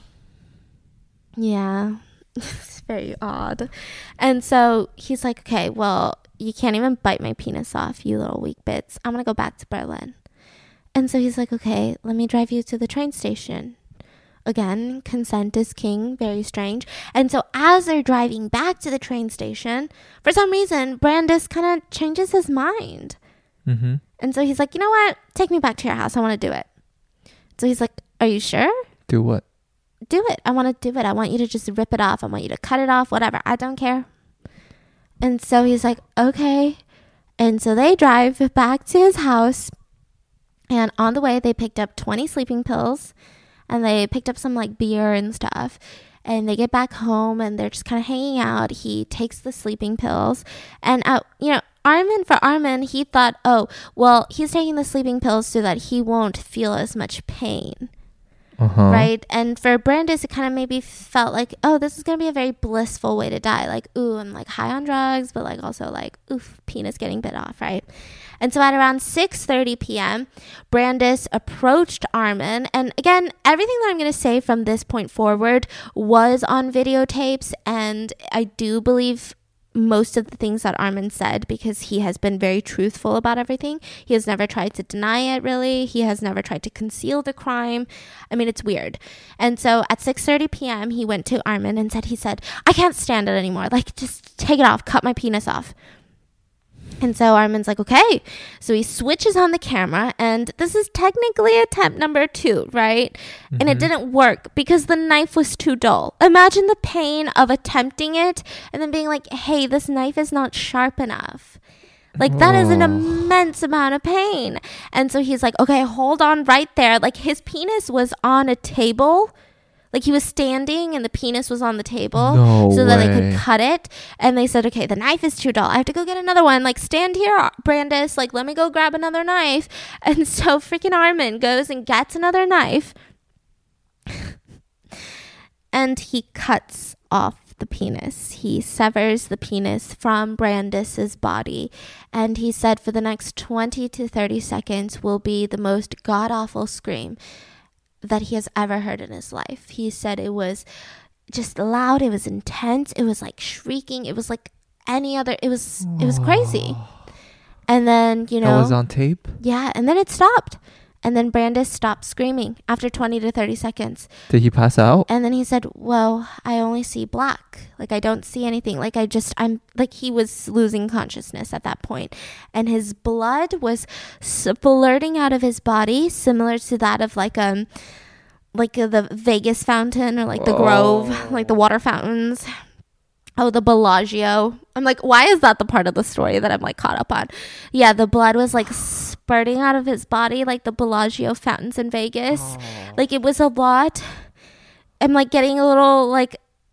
Yeah, it's very odd. And so he's like, okay, well, you can't even bite my penis off, you little weak bits. I'm going to go back to Berlin. And so he's like, okay, let me drive you to the train station. Again, consent is king, very strange. And so as they're driving back to the train station, for some reason, Brandis kind of changes his mind. Mm-hmm. And so he's like, you know what? Take me back to your house. I want to do it. So he's like, are you sure? Do what? Do it. I want to do it. I want you to just rip it off. I want you to cut it off, whatever. I don't care. And so he's like, okay. And so they drive back to his house. And on the way, they picked up twenty sleeping pills. And they picked up some like beer and stuff. And they get back home and they're just kind of hanging out. He takes the sleeping pills. And, uh, you know, Armin, for Armin, he thought, oh, well, he's taking the sleeping pills so that he won't feel as much pain. Uh-huh. Right? And for Brandis, it kind of maybe felt like, oh, this is going to be a very blissful way to die. Like, ooh, I'm like high on drugs, but like also like, oof, penis getting bit off, right? And so at around six thirty p.m., Brandis approached Armin. And again, everything that I'm going to say from this point forward was on videotapes. And I do believe most of the things that Armin said because he has been very truthful about everything. He has never tried to deny it, really. He has never tried to conceal the crime. I mean, it's weird. And so at six thirty p.m., he went to Armin and said, he said, I can't stand it anymore. Like, just take it off. Cut my penis off. And so Armin's like, okay. So he switches on the camera, and this is technically attempt number two, right? Mm-hmm. And it didn't work because the knife was too dull. Imagine the pain of attempting it and then being like, hey, this knife is not sharp enough. Like, that is an immense amount of pain. And so he's like, okay, hold on right there. Like, his penis was on a table. Like, he was standing and the penis was on the table No so that way. they could cut it. And they said, okay, the knife is too dull. I have to go get another one. Like, stand here, Brandis. Like, let me go grab another knife. And so freaking Armin goes and gets another knife. And he cuts off the penis. He severs the penis from Brandis's body. And he said for the next twenty to thirty seconds will be the most god-awful scream that he has ever heard in his life. He said it was just loud, it was intense, it was like shrieking, it was like any other, it was it was crazy. And then, you know, That was on tape? yeah, and then it stopped. And then Brandis stopped screaming after twenty to thirty seconds. Did he pass out? And then he said, well, I only see black. Like, I don't see anything. Like, I just, I'm, like, he was losing consciousness at that point. And his blood was splurting out of his body, similar to that of, like, um, like uh, the Vegas fountain or, like, the Grove, like the water fountains. Oh, the Bellagio. I'm like, why is that the part of the story that I'm like caught up on? Yeah, the blood was like spurting out of his body like the Bellagio fountains in Vegas. Oh. Like, it was a lot. I'm like getting a little like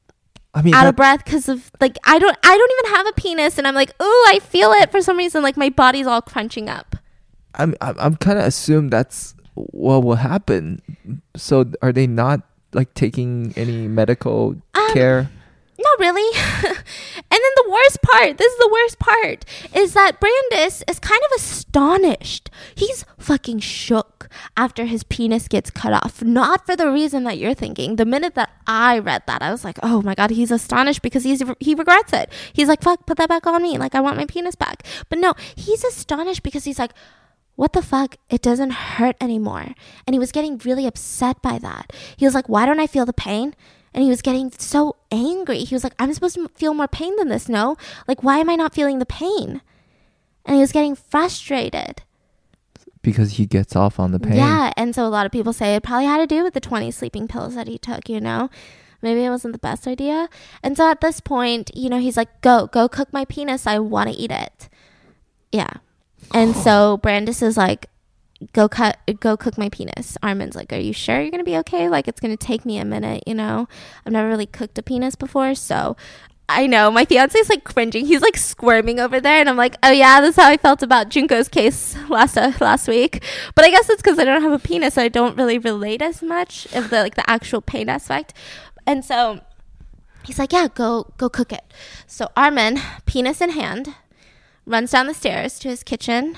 I mean, out that- of breath because of like I don't I don't even have a penis, and I'm like, ooh, I feel it for some reason. Like my body's all crunching up. I'm I'm, I'm kind of assume that's what will happen. So are they not like taking any medical Um, care? Not really. And then the worst part, this is the worst part, is that Brandis is kind of astonished. He's fucking shook after his penis gets cut off. Not for the reason that you're thinking. The minute that I read that, I was like, oh my God, he's astonished because he's he regrets it. He's like, fuck, put that back on me. Like, I want my penis back. But no, he's astonished because he's like, what the fuck? It doesn't hurt anymore. And he was getting really upset by that. He was like, why don't I feel the pain? And he was getting so angry. He was like, I'm supposed to feel more pain than this, no? Like, why am I not feeling the pain? And he was getting frustrated. Because he gets off on the pain. Yeah, and so a lot of people say it probably had to do with the twenty sleeping pills that he took, you know? Maybe it wasn't the best idea. And so at this point, you know, he's like, go, go cook my penis. I want to eat it. Yeah. And so Brandis is like, go cut go cook my penis. Armin's like, are you sure you're gonna be okay? Like, it's gonna take me a minute, you know? I've never really cooked a penis before, so I know my fiance's like cringing. He's like squirming over there, and I'm like, oh yeah, that's how I felt about Junko's case last uh, last week. But I guess it's because I don't have a penis, so I don't really relate as much of the like the actual pain aspect. And so he's like, yeah, go go cook it. So Armin, penis in hand, runs down the stairs to his kitchen.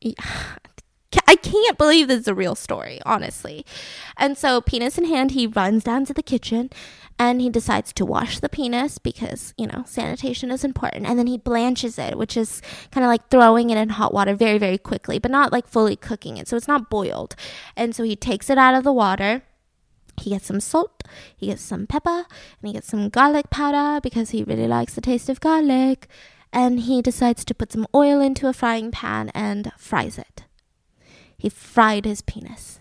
I can't believe this is a real story, honestly. And so, penis in hand, he runs down to the kitchen and he decides to wash the penis because, you know, sanitation is important. And then he blanches it, which is kind of like throwing it in hot water very, very quickly, but not like fully cooking it. So, it's not boiled. And so, he takes it out of the water. He gets some salt, he gets some pepper, and he gets some garlic powder because he really likes the taste of garlic. And he decides to put some oil into a frying pan and fries it. He fried his penis.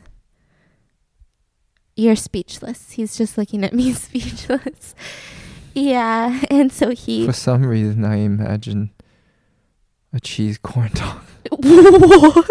You're speechless. He's just looking at me speechless. Yeah, and so he... For some reason, I imagine a cheese corn dog. What?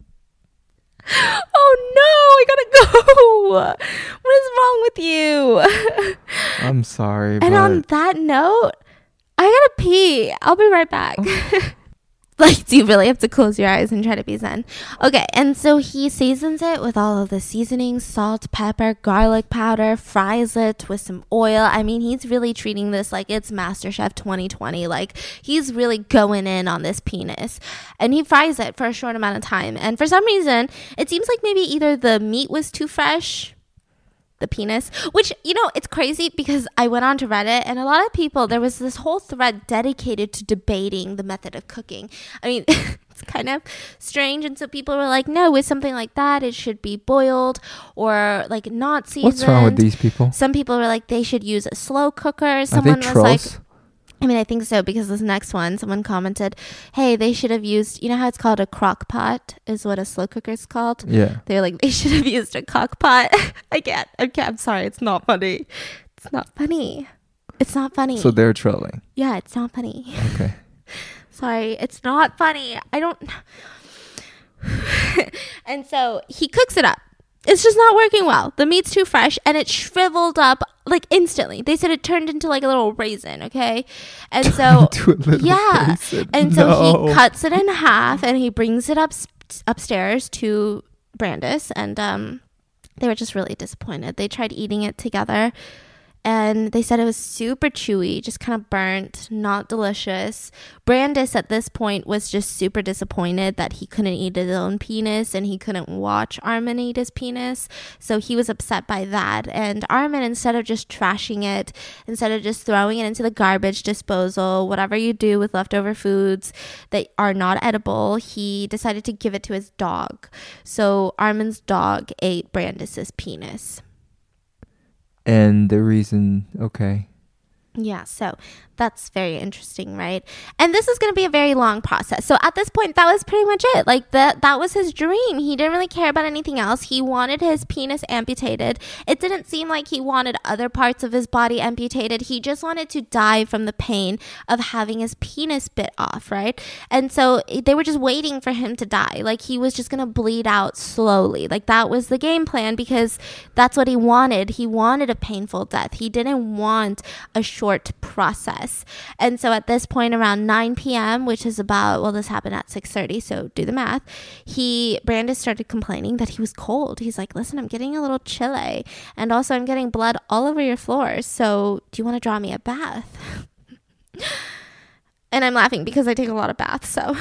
Oh no, I gotta go. What is wrong with you? I'm sorry, And but on that note, I gotta pee. I'll be right back. Like, do you really have to close your eyes and try to be zen? Okay, and so he seasons it with all of the seasonings, salt, pepper, garlic powder, fries it with some oil. I mean, he's really treating this like it's MasterChef twenty twenty. Like, he's really going in on this penis. And he fries it for a short amount of time. And for some reason, it seems like maybe either the meat was too fresh, the penis, which, you know, it's crazy because I went on to Reddit and a lot of people, there was this whole thread dedicated to debating the method of cooking. I mean, it's kind of strange. And so people were like, no, with something like that, it should be boiled or like not seasoned. what's wrong with these people? Some people were like, they should use a slow cooker. Are Someone they was trolls? like, I mean, I think so, because this next one, someone commented, hey, they should have used, you know how it's called a crock pot is what a slow cooker is called? Yeah. They're like, they should have used a cock pot. I can't, I can't, I'm sorry, it's not funny. It's not funny. It's not funny. So they're trolling. Yeah, it's not funny. Okay. Sorry, it's not funny. I don't. And so he cooks it up. It's just not working well. The meat's too fresh and it shriveled up like instantly. They said it turned into like a little raisin, okay? And so, Into a little yeah. raisin. And so No. he cuts it in half and he brings it up upstairs to Brandis. And um, they were just really disappointed. They tried eating it together. And they said it was super chewy, just kind of burnt, not delicious. Brandis at this point was just super disappointed that he couldn't eat his own penis and he couldn't watch Armin eat his penis. So he was upset by that. And Armin, instead of just trashing it, instead of just throwing it into the garbage disposal, whatever you do with leftover foods that are not edible, he decided to give it to his dog. So Armin's dog ate Brandis's penis. And the reason, okay. Yeah, so that's very interesting, right? And this is going to be a very long process. So at this point, that was pretty much it. Like that, that was his dream. He didn't really care about anything else. He wanted his penis amputated. It didn't seem like he wanted other parts of his body amputated. He just wanted to die from the pain of having his penis bit off, right? And so they were just waiting for him to die. Like he was just going to bleed out slowly. Like that was the game plan because that's what he wanted. He wanted a painful death. He didn't want a short process. And so at this point around nine p.m., which is about, well, this happened at six thirty, so do the math, he, Brandis started complaining that he was cold. He's like, listen, I'm getting a little chilly. And also I'm getting blood all over your floors. So do you want to draw me a bath? And I'm laughing because I take a lot of baths, so...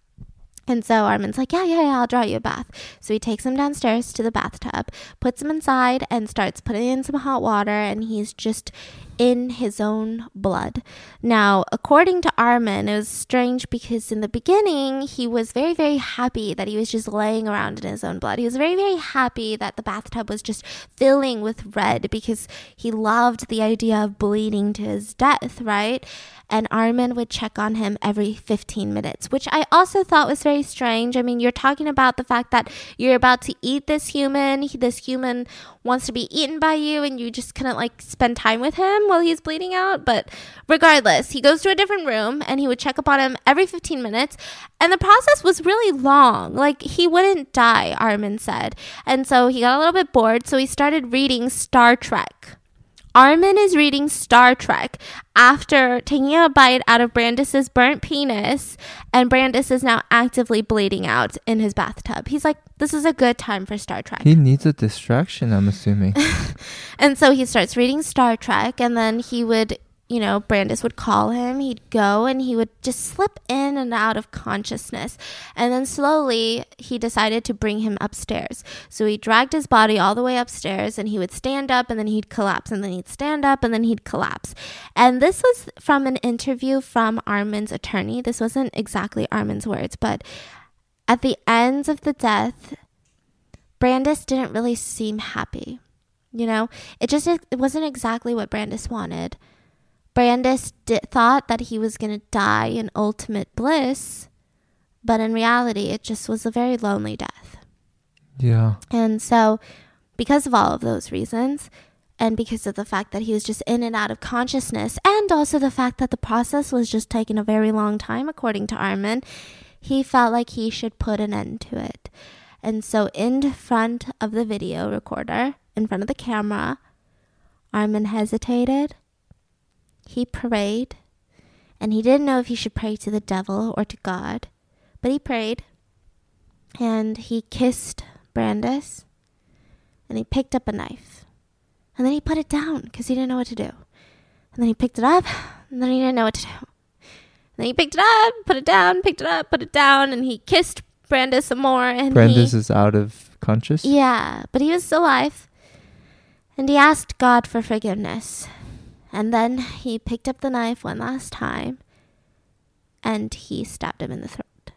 And so Armin's like, yeah, yeah, yeah, I'll draw you a bath. So he takes him downstairs to the bathtub, puts him inside, and starts putting in some hot water, and he's just in his own blood. Now, according to Armin, it was strange because in the beginning, he was very, very happy that he was just laying around in his own blood. He was very, very happy that the bathtub was just filling with red because he loved the idea of bleeding to his death, right? And Armin would check on him every fifteen minutes, which I also thought was very strange. I mean, you're talking about the fact that you're about to eat this human. This human wants to be eaten by you, and you just couldn't like spend time with him while he's bleeding out. But regardless, he goes to a different room and he would check up on him every fifteen minutes. And the process was really long. Like he wouldn't die, Armin said. And so he got a little bit bored. So he started reading Star Trek. Armin is reading Star Trek after taking a bite out of Brandis's burnt penis, and Brandis is now actively bleeding out in his bathtub. He's like, this is a good time for Star Trek. He needs a distraction, I'm assuming. And so he starts reading Star Trek, and then he would, you know, Brandis would call him, he'd go, and he would just slip in and out of consciousness. And then slowly, he decided to bring him upstairs. So he dragged his body all the way upstairs, and he would stand up, and then he'd collapse, and then he'd stand up, and then he'd collapse. And this was from an interview from Armin's attorney. This wasn't exactly Armin's words, but at the end of the death, Brandis didn't really seem happy. You know, it just, it wasn't exactly what Brandis wanted. Brandis did, thought that he was going to die in ultimate bliss, but in reality, it just was a very lonely death. Yeah. And so, because of all of those reasons, and because of the fact that he was just in and out of consciousness, and also the fact that the process was just taking a very long time, according to Armin, he felt like he should put an end to it. And so, in front of the video recorder, in front of the camera, Armin hesitated. He prayed, and he didn't know if he should pray to the devil or to God, but he prayed, and he kissed Brandis, and he picked up a knife, and then he put it down because he didn't know what to do, and then he picked it up, and then he didn't know what to do, and then he picked it up, put it down, picked it up, put it down, and he kissed Brandis some more, and Brandis he, is out of conscious? Yeah, but he was still alive, and he asked God for forgiveness. And then he picked up the knife one last time, and he stabbed him in the throat.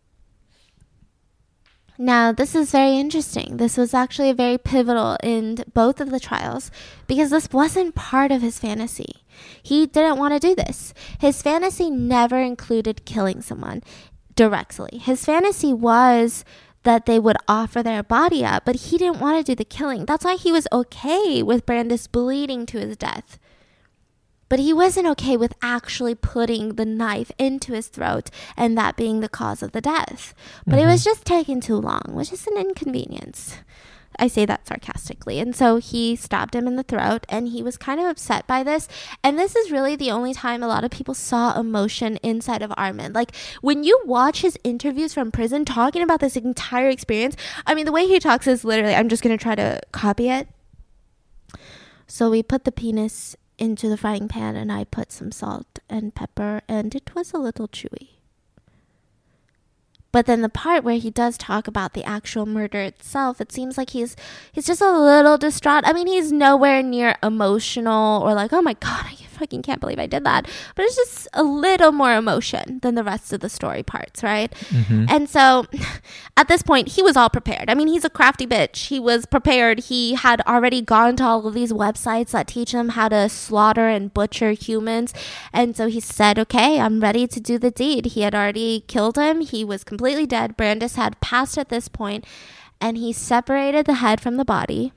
Now, this is very interesting. This was actually very pivotal in both of the trials, because this wasn't part of his fantasy. He didn't want to do this. His fantasy never included killing someone directly. His fantasy was that they would offer their body up, but he didn't want to do the killing. That's why he was okay with Brandis bleeding to his death. But he wasn't okay with actually putting the knife into his throat and that being the cause of the death. But mm-hmm. It was just taking too long, which is an inconvenience. I say that sarcastically. And so he stabbed him in the throat, and he was kind of upset by this. And this is really the only time a lot of people saw emotion inside of Armin. Like, when you watch his interviews from prison talking about this entire experience, I mean, the way he talks is literally, I'm just going to try to copy it. So we put the penis into the frying pan, and I put some salt and pepper, and it was a little chewy. But then the part where he does talk about the actual murder itself, it seems like he's he's just a little distraught. I mean, he's nowhere near emotional or like, oh my God, I fucking can't believe I did that. But it's just a little more emotion than the rest of the story parts, right? Mm-hmm. And so at this point, he was all prepared. I mean, he's a crafty bitch. He was prepared. He had already gone to all of these websites that teach him how to slaughter and butcher humans. And so he said, okay, I'm ready to do the deed. He had already killed him. He was completely dead. Brandis had passed at this point, and he separated the head from the body.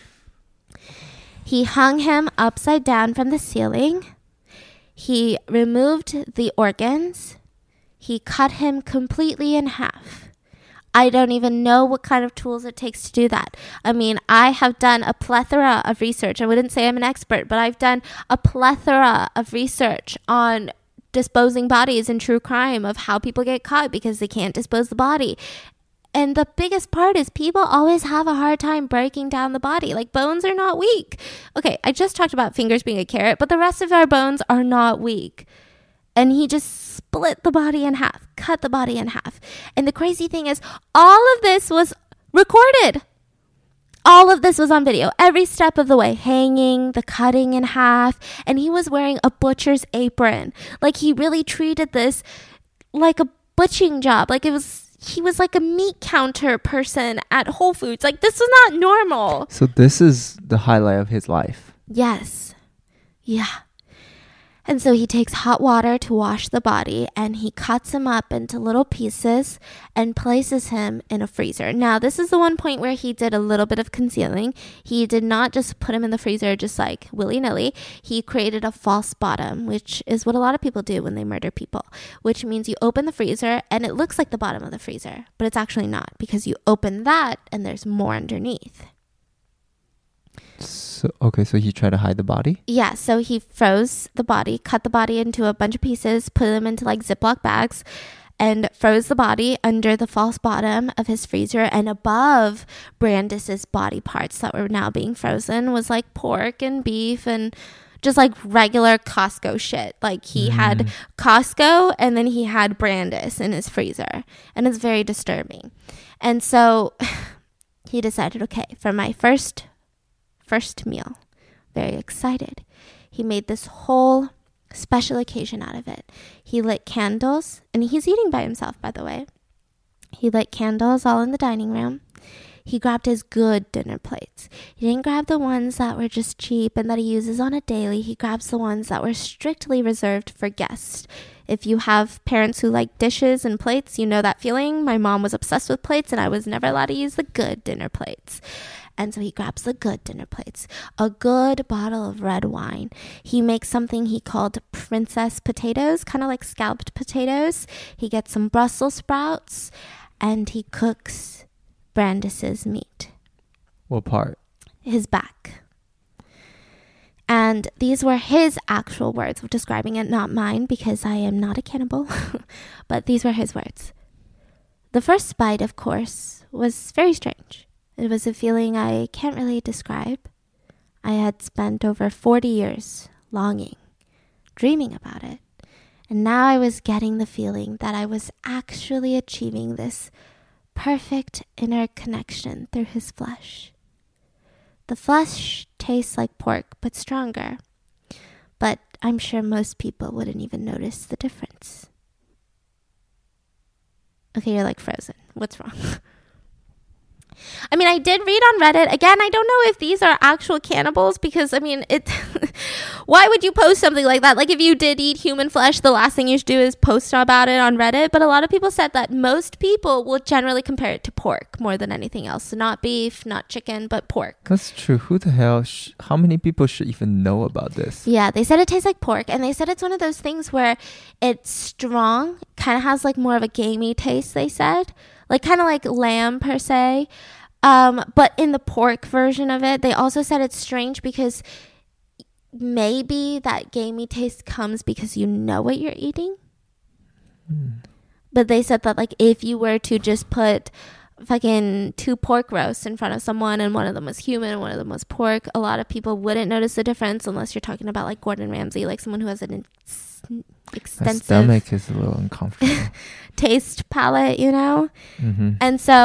He hung him upside down from the ceiling. He removed the organs. He cut him completely in half. I don't even know what kind of tools it takes to do that. I mean, I have done a plethora of research. I wouldn't say I'm an expert, but I've done a plethora of research on disposing bodies in true crime, of how people get caught because they can't dispose the body. And the biggest part is people always have a hard time breaking down the body. Like, bones are not weak. Okay, I just talked about fingers being a carrot, but the rest of our bones are not weak. And he just split the body in half, cut the body in half. And the crazy thing is, all of this was recorded. All of this was on video, every step of the way, hanging, the cutting in half. And he was wearing a butcher's apron. Like, he really treated this like a butchering job. Like, it was... He was like a meat counter person at Whole Foods. Like, this was not normal. So this is the highlight of his life. Yes. Yeah. And so he takes hot water to wash the body, and he cuts him up into little pieces and places him in a freezer. Now, this is the one point where he did a little bit of concealing. He did not just put him in the freezer just like willy-nilly. He created a false bottom, which is what a lot of people do when they murder people, which means you open the freezer and it looks like the bottom of the freezer, but it's actually not, because you open that and there's more underneath. So, okay, so he tried to hide the body? Yeah, so he froze the body, cut the body into a bunch of pieces, put them into like Ziploc bags, and froze the body under the false bottom of his freezer. And above Brandis's body parts that were now being frozen was like pork and beef and just like regular Costco shit. Like, he mm. had Costco, and then he had Brandis in his freezer. And it's very disturbing. And so he decided, okay, for my first first meal, very excited, he made this whole special occasion out of it. He lit candles, and he's eating by himself, by the way. He lit candles all in the dining room. He grabbed his good dinner plates. He didn't grab the ones that were just cheap and that he uses on a daily. He grabs the ones that were strictly reserved for guests. If you have parents who like dishes and plates, you know that feeling. My mom was obsessed with plates, and I was never allowed to use the good dinner plates. And so he grabs the good dinner plates, a good bottle of red wine. He makes something he called princess potatoes, kind of like scalloped potatoes. He gets some Brussels sprouts, and he cooks Brandis's meat. What part? His back. And these were his actual words of describing it, not mine, because I am not a cannibal. But these were his words. The first bite, of course, was very strange. It was a feeling I can't really describe. I had spent over forty years longing, dreaming about it. And now I was getting the feeling that I was actually achieving this perfect inner connection through his flesh. The flesh tastes like pork, but stronger. But I'm sure most people wouldn't even notice the difference. Okay, you're like frozen. What's wrong? I mean, I did read on Reddit. Again, I don't know if these are actual cannibals, because, I mean, it. Why would you post something like that? Like, if you did eat human flesh, the last thing you should do is post about it on Reddit. But a lot of people said that most people will generally compare it to pork more than anything else. So not beef, not chicken, but pork. That's true. Who the hell? Sh- how many people should even know about this? Yeah, they said it tastes like pork. And they said it's one of those things where it's strong, kind of has like more of a gamey taste, they said. Like, kind of like lamb per se. Um, but in the pork version of it, they also said it's strange because maybe that gamey taste comes because you know what you're eating. Mm. But they said that, like, if you were to just put fucking two pork roasts in front of someone and one of them was human and one of them was pork, a lot of people wouldn't notice the difference unless you're talking about like Gordon Ramsay, like someone who has an ex- extensive My stomach is a little uncomfortable taste palette, you know. Mm-hmm. And so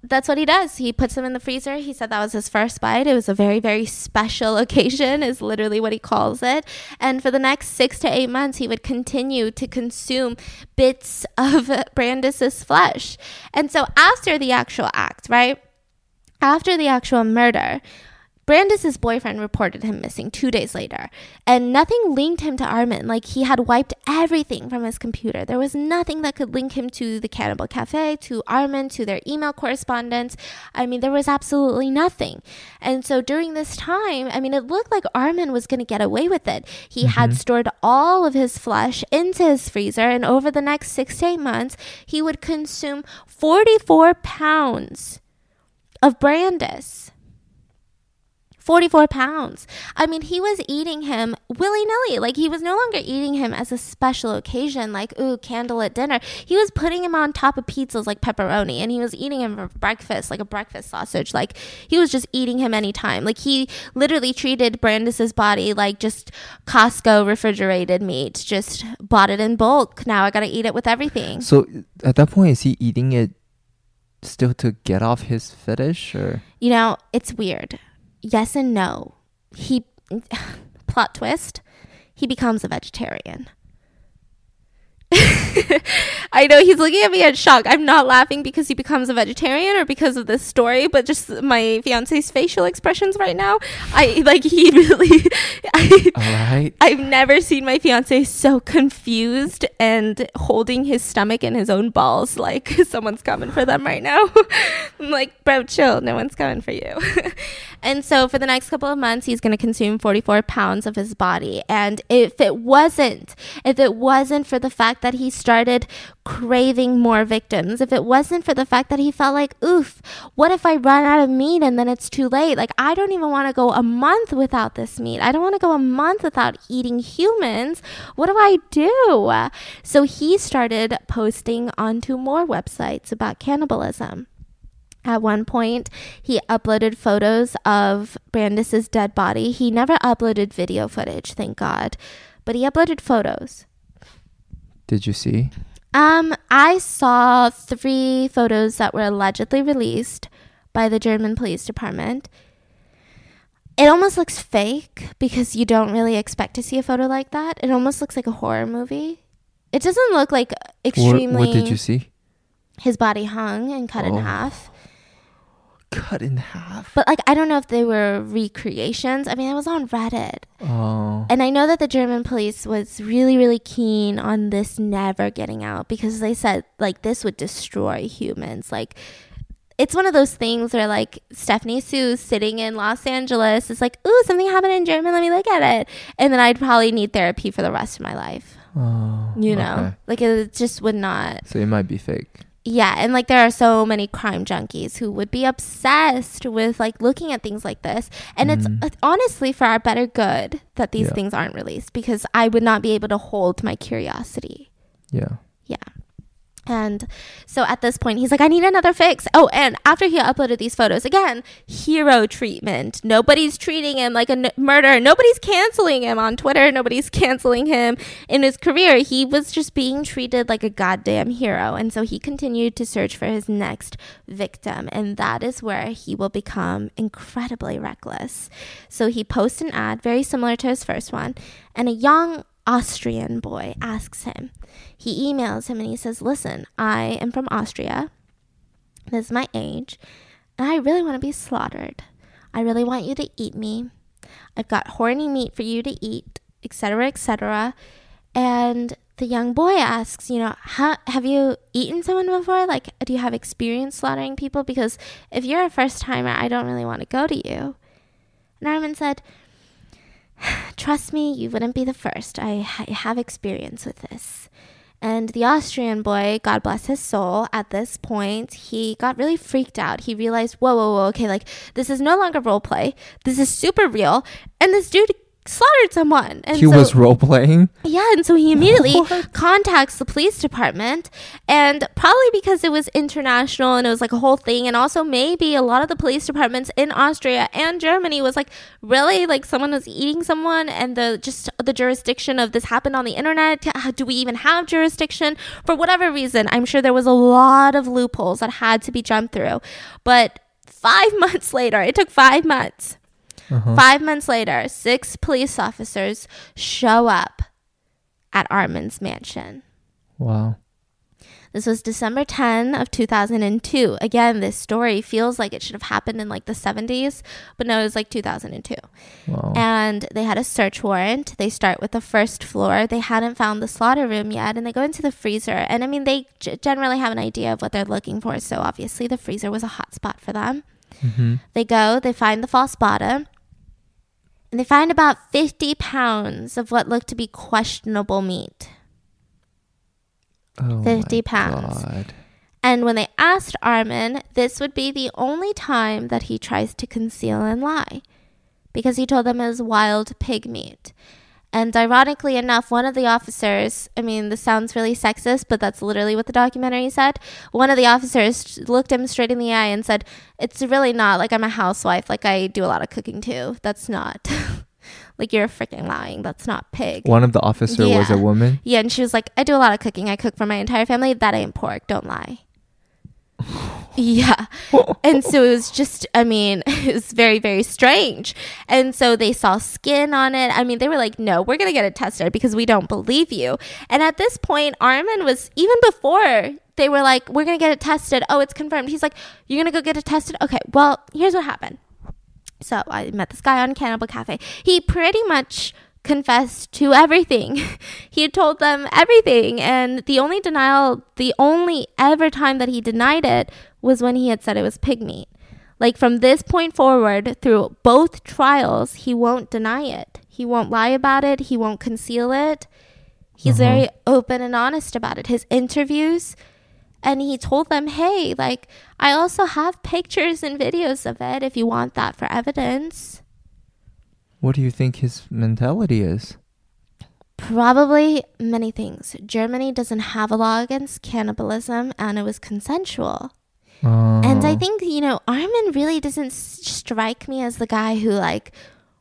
that's what he does. He puts them in the freezer. He said that was his first bite. It was a very, very special occasion, is literally what he calls it. And for the next six to eight months, he would continue to consume bits of Brandis's flesh. And so after the actual act, right? After the actual murder, Brandis's boyfriend reported him missing two days later, and nothing linked him to Armin. Like, he had wiped everything from his computer. There was nothing that could link him to the Cannibal Cafe, to Armin, to their email correspondence. I mean, there was absolutely nothing. And so during this time, I mean, it looked like Armin was going to get away with it. He mm-hmm. had stored all of his flesh into his freezer, and over the next six to eight months, he would consume forty-four pounds of Brandis. forty-four pounds. I mean, he was eating him willy-nilly. Like, he was no longer eating him as a special occasion, like, ooh, candlelit dinner. He was putting him on top of pizzas like pepperoni, and he was eating him for breakfast, like a breakfast sausage. Like, he was just eating him anytime. Like, he literally treated Brandis's body like just Costco refrigerated meat. Just bought it in bulk. Now I gotta eat it with everything. So at that point, is he eating it still to get off his fetish, or? You know, it's weird. Yes and no. He, plot twist, he becomes a vegetarian. I know he's looking at me in shock. I'm not laughing because he becomes a vegetarian or because of this story, but just my fiance's facial expressions right now. I like he really. I, All right. I've never seen my fiance so confused and holding his stomach in his own balls, like someone's coming for them right now. I'm like, bro, chill. No one's coming for you. And so for the next couple of months, he's going to consume forty-four pounds of his body. And if it wasn't, if it wasn't for the fact that he started craving more victims, if it wasn't for the fact that he felt like, oof, what if I run out of meat and then it's too late? Like, I don't even want to go a month without this meat. I don't want to go a month without eating humans. What do I do? So he started posting onto more websites about cannibalism. At one point, he uploaded photos of Brandis's dead body. He never uploaded video footage, thank God, but he uploaded photos. Did you see? Um, I saw three photos that were allegedly released by the German police department. It almost looks fake because you don't really expect to see a photo like that. It almost looks like a horror movie. It doesn't look like extremely... What, what did you see? His body hung and cut oh. in half. Cut in half. But like, I don't know if they were recreations. I mean, it was on Reddit. Oh. And I know that the German police was really, really keen on this never getting out because they said like this would destroy humans. Like, it's one of those things where like Stephanie Sue sitting in Los Angeles is like, ooh, something happened in German. Let me look at it. And then I'd probably need therapy for the rest of my life. Oh. You know, okay. like it just would not. So it might be fake. Yeah, and like there are so many crime junkies who would be obsessed with like looking at things like this, and mm. it's, it's honestly for our better good that these yeah. things aren't released because I would not be able to hold my curiosity. Yeah. Yeah. And so at this point, he's like, I need another fix. Oh, and after he uploaded these photos, again, hero treatment. Nobody's treating him like a n- murderer. Nobody's canceling him on Twitter. Nobody's canceling him in his career. He was just being treated like a goddamn hero. And so he continued to search for his next victim. And that is where he will become incredibly reckless. So he posts an ad very similar to his first one. And a young Austrian boy asks him. He emails him and he says, listen, I am from Austria. This is my age. And I really want to be slaughtered. I really want you to eat me. I've got horny meat for you to eat, et cetera, et cetera. And the young boy asks, you know, how, have you eaten someone before? Like, do you have experience slaughtering people? Because if you're a first timer, I don't really want to go to you. And Armin said, trust me, you wouldn't be the first. I, I have experience with this. And the Austrian boy, God bless his soul, at this point, he got really freaked out. He realized, whoa, whoa, whoa, okay, like, this is no longer role play. This is super real. And this dude slaughtered someone. And he so, was role playing. yeah, and so he immediately What? contacts the police department, and probably because it was international and it was like a whole thing, and also maybe a lot of the police departments in Austria and Germany was like, really, like someone was eating someone, and the just the jurisdiction of this happened on the internet. Do we even have jurisdiction? For whatever reason, I'm sure there was a lot of loopholes that had to be jumped through. But five months later, it took five months. Uh-huh. Five months later, six police officers show up at Armin's mansion. Wow. This was December tenth of two thousand two. Again, this story feels like it should have happened in like the seventies, but no, it was like two thousand two. Wow. And they had a search warrant. They start with the first floor. They hadn't found the slaughter room yet, and they go into the freezer. And I mean, they g- generally have an idea of what they're looking for, so obviously the freezer was a hot spot for them. Mm-hmm. They go, they find the false bottom. And they find about fifty pounds of what looked to be questionable meat. Oh fifty my pounds. God. And when they asked Armin, this would be the only time that he tries to conceal and lie. Because he told them it was wild pig meat. And ironically enough, one of the officers, I mean, this sounds really sexist, but that's literally what the documentary said. One of the officers looked him straight in the eye and said, it's really not like I'm a housewife. Like I do a lot of cooking too. That's not like you're freaking lying. That's not pig. One of the officer was Yeah. a woman. Yeah. And she was like, I do a lot of cooking. I cook for my entire family. That ain't pork. Don't lie. Yeah. And so it was just, I mean, it was very, very strange. And so they saw skin on it. I mean, they were like, no, we're going to get it tested because we don't believe you. And at this point, Armin was, even before they were like, we're going to get it tested. Oh, it's confirmed. He's like, you're going to go get it tested? Okay, well, here's what happened. So I met this guy on Cannibal Cafe. He pretty much confessed to everything. He had told them everything, and the only denial, the only ever time that he denied it was when he had said it was pig meat. Like from this point forward, through both trials, he won't deny it. He won't lie about it. He won't conceal it. He's Uh-huh. very open and honest about it. His interviews, and he told them, hey, like, I also have pictures and videos of it if you want that for evidence. What do you think his mentality is? Probably many things. Germany doesn't have a law against cannibalism, and it was consensual. Oh. And I think, you know, Armin really doesn't s- strike me as the guy who, like,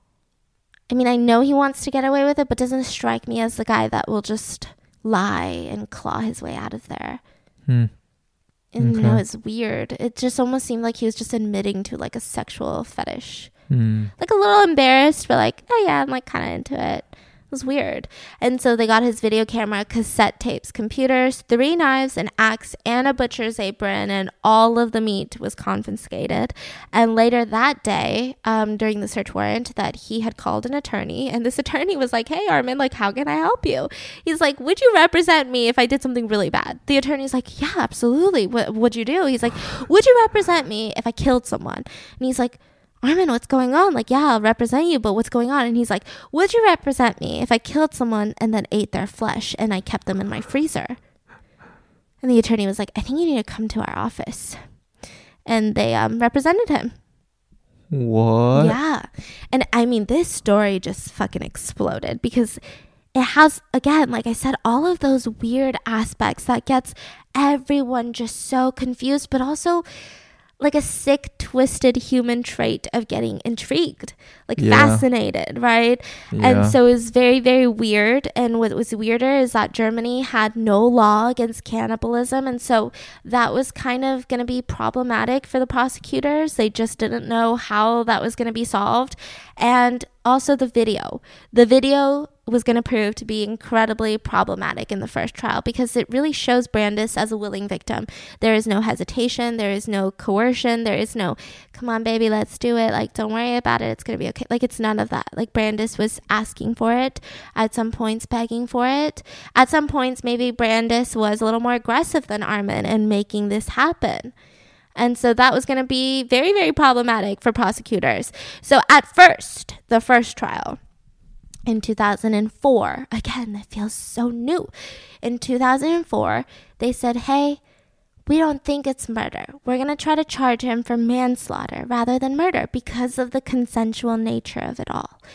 I mean, I know he wants to get away with it, but doesn't strike me as the guy that will just lie and claw his way out of there. Hmm. And, you know, Okay. it's weird. It just almost seemed like he was just admitting to, like, a sexual fetish. Hmm. Like, a little embarrassed, but like, oh yeah, I'm like kind of into it. It was weird. And so they got his video camera, cassette tapes, computers, three knives, an axe, and a butcher's apron, and all of the meat was confiscated. And later that day, um, during the search warrant, that he had called an attorney, and this attorney was like, hey, Armin, like, how can I help you? He's like, would you represent me if I did something really bad? The attorney's like, yeah, absolutely. What would you do? He's like, would you represent me if I killed someone? And he's like, Armin, what's going on? Like, yeah, I'll represent you, but what's going on? And he's like, would you represent me if I killed someone and then ate their flesh and I kept them in my freezer? And the attorney was like, I think you need to come to our office. And they um, represented him. What? Yeah. And I mean, this story just fucking exploded because it has, again, like I said, all of those weird aspects that gets everyone just so confused, but also like a sick, twisted human trait of getting intrigued, like Yeah. fascinated, right? Yeah. And so it was very, very weird. And what was weirder is that Germany had no law against cannibalism. And so that was kind of going to be problematic for the prosecutors. They just didn't know how that was going to be solved. And also the video. The video was going to prove to be incredibly problematic in the first trial because it really shows Brandes as a willing victim. There is no hesitation. There is no coercion. There is no, come on, baby, let's do it. Like, don't worry about it. It's going to be okay. Like, it's none of that. Like, Brandes was asking for it. At some points, begging for it. At some points, maybe Brandes was a little more aggressive than Armin in making this happen. And so that was going to be very, very problematic for prosecutors. So at first, the first trial in two thousand four, again, it feels so new. In two thousand four, they said, hey, we don't think it's murder. We're going to try to charge him for manslaughter rather than murder because of the consensual nature of it all.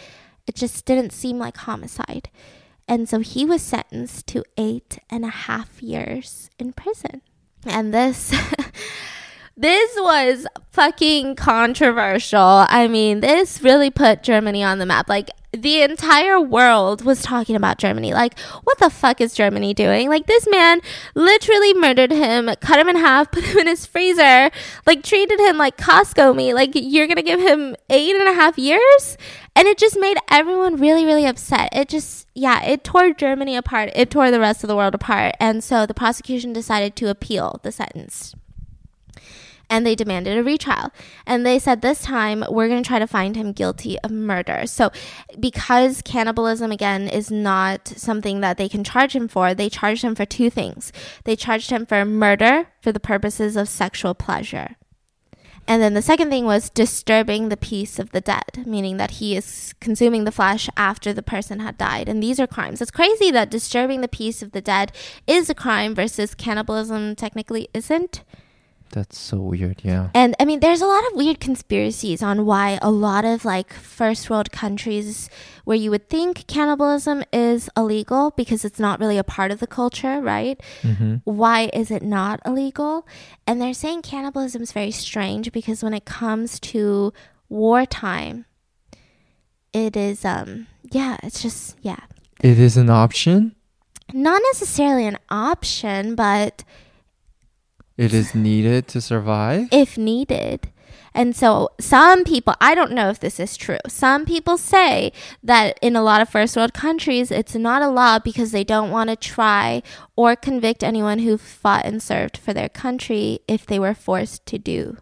It just didn't seem like homicide. And so he was sentenced to eight and a half years in prison. And this, this was fucking controversial. I mean, this really put Germany on the map. Like, the entire world was talking about Germany. Like, what the fuck is Germany doing? Like, this man literally murdered him, cut him in half, put him in his freezer, like, treated him like Costco meat. Like, you're gonna give him eight and a half years? And it just made everyone really, really upset. It just, yeah, it tore Germany apart. It tore the rest of the world apart. And so the prosecution decided to appeal the sentence. And they demanded a retrial. And they said this time, we're going to try to find him guilty of murder. So because cannibalism, again, is not something that they can charge him for, they charged him for two things. They charged him for murder for the purposes of sexual pleasure. And then the second thing was disturbing the peace of the dead, meaning that he is consuming the flesh after the person had died. And these are crimes. It's crazy that disturbing the peace of the dead is a crime versus cannibalism technically isn't. That's so weird, yeah. And I mean, there's a lot of weird conspiracies on why a lot of like first world countries where you would think cannibalism is illegal because it's not really a part of the culture, right? Mm-hmm. Why is it not illegal? And they're saying cannibalism is very strange because when it comes to wartime, it is, um, yeah, it's just, yeah. It is an option? Not necessarily an option, but it is needed to survive? If needed. And so some people, I don't know if this is true. Some people say that in a lot of first world countries, it's not a law because they don't want to try or convict anyone who fought and served for their country if they were forced to do,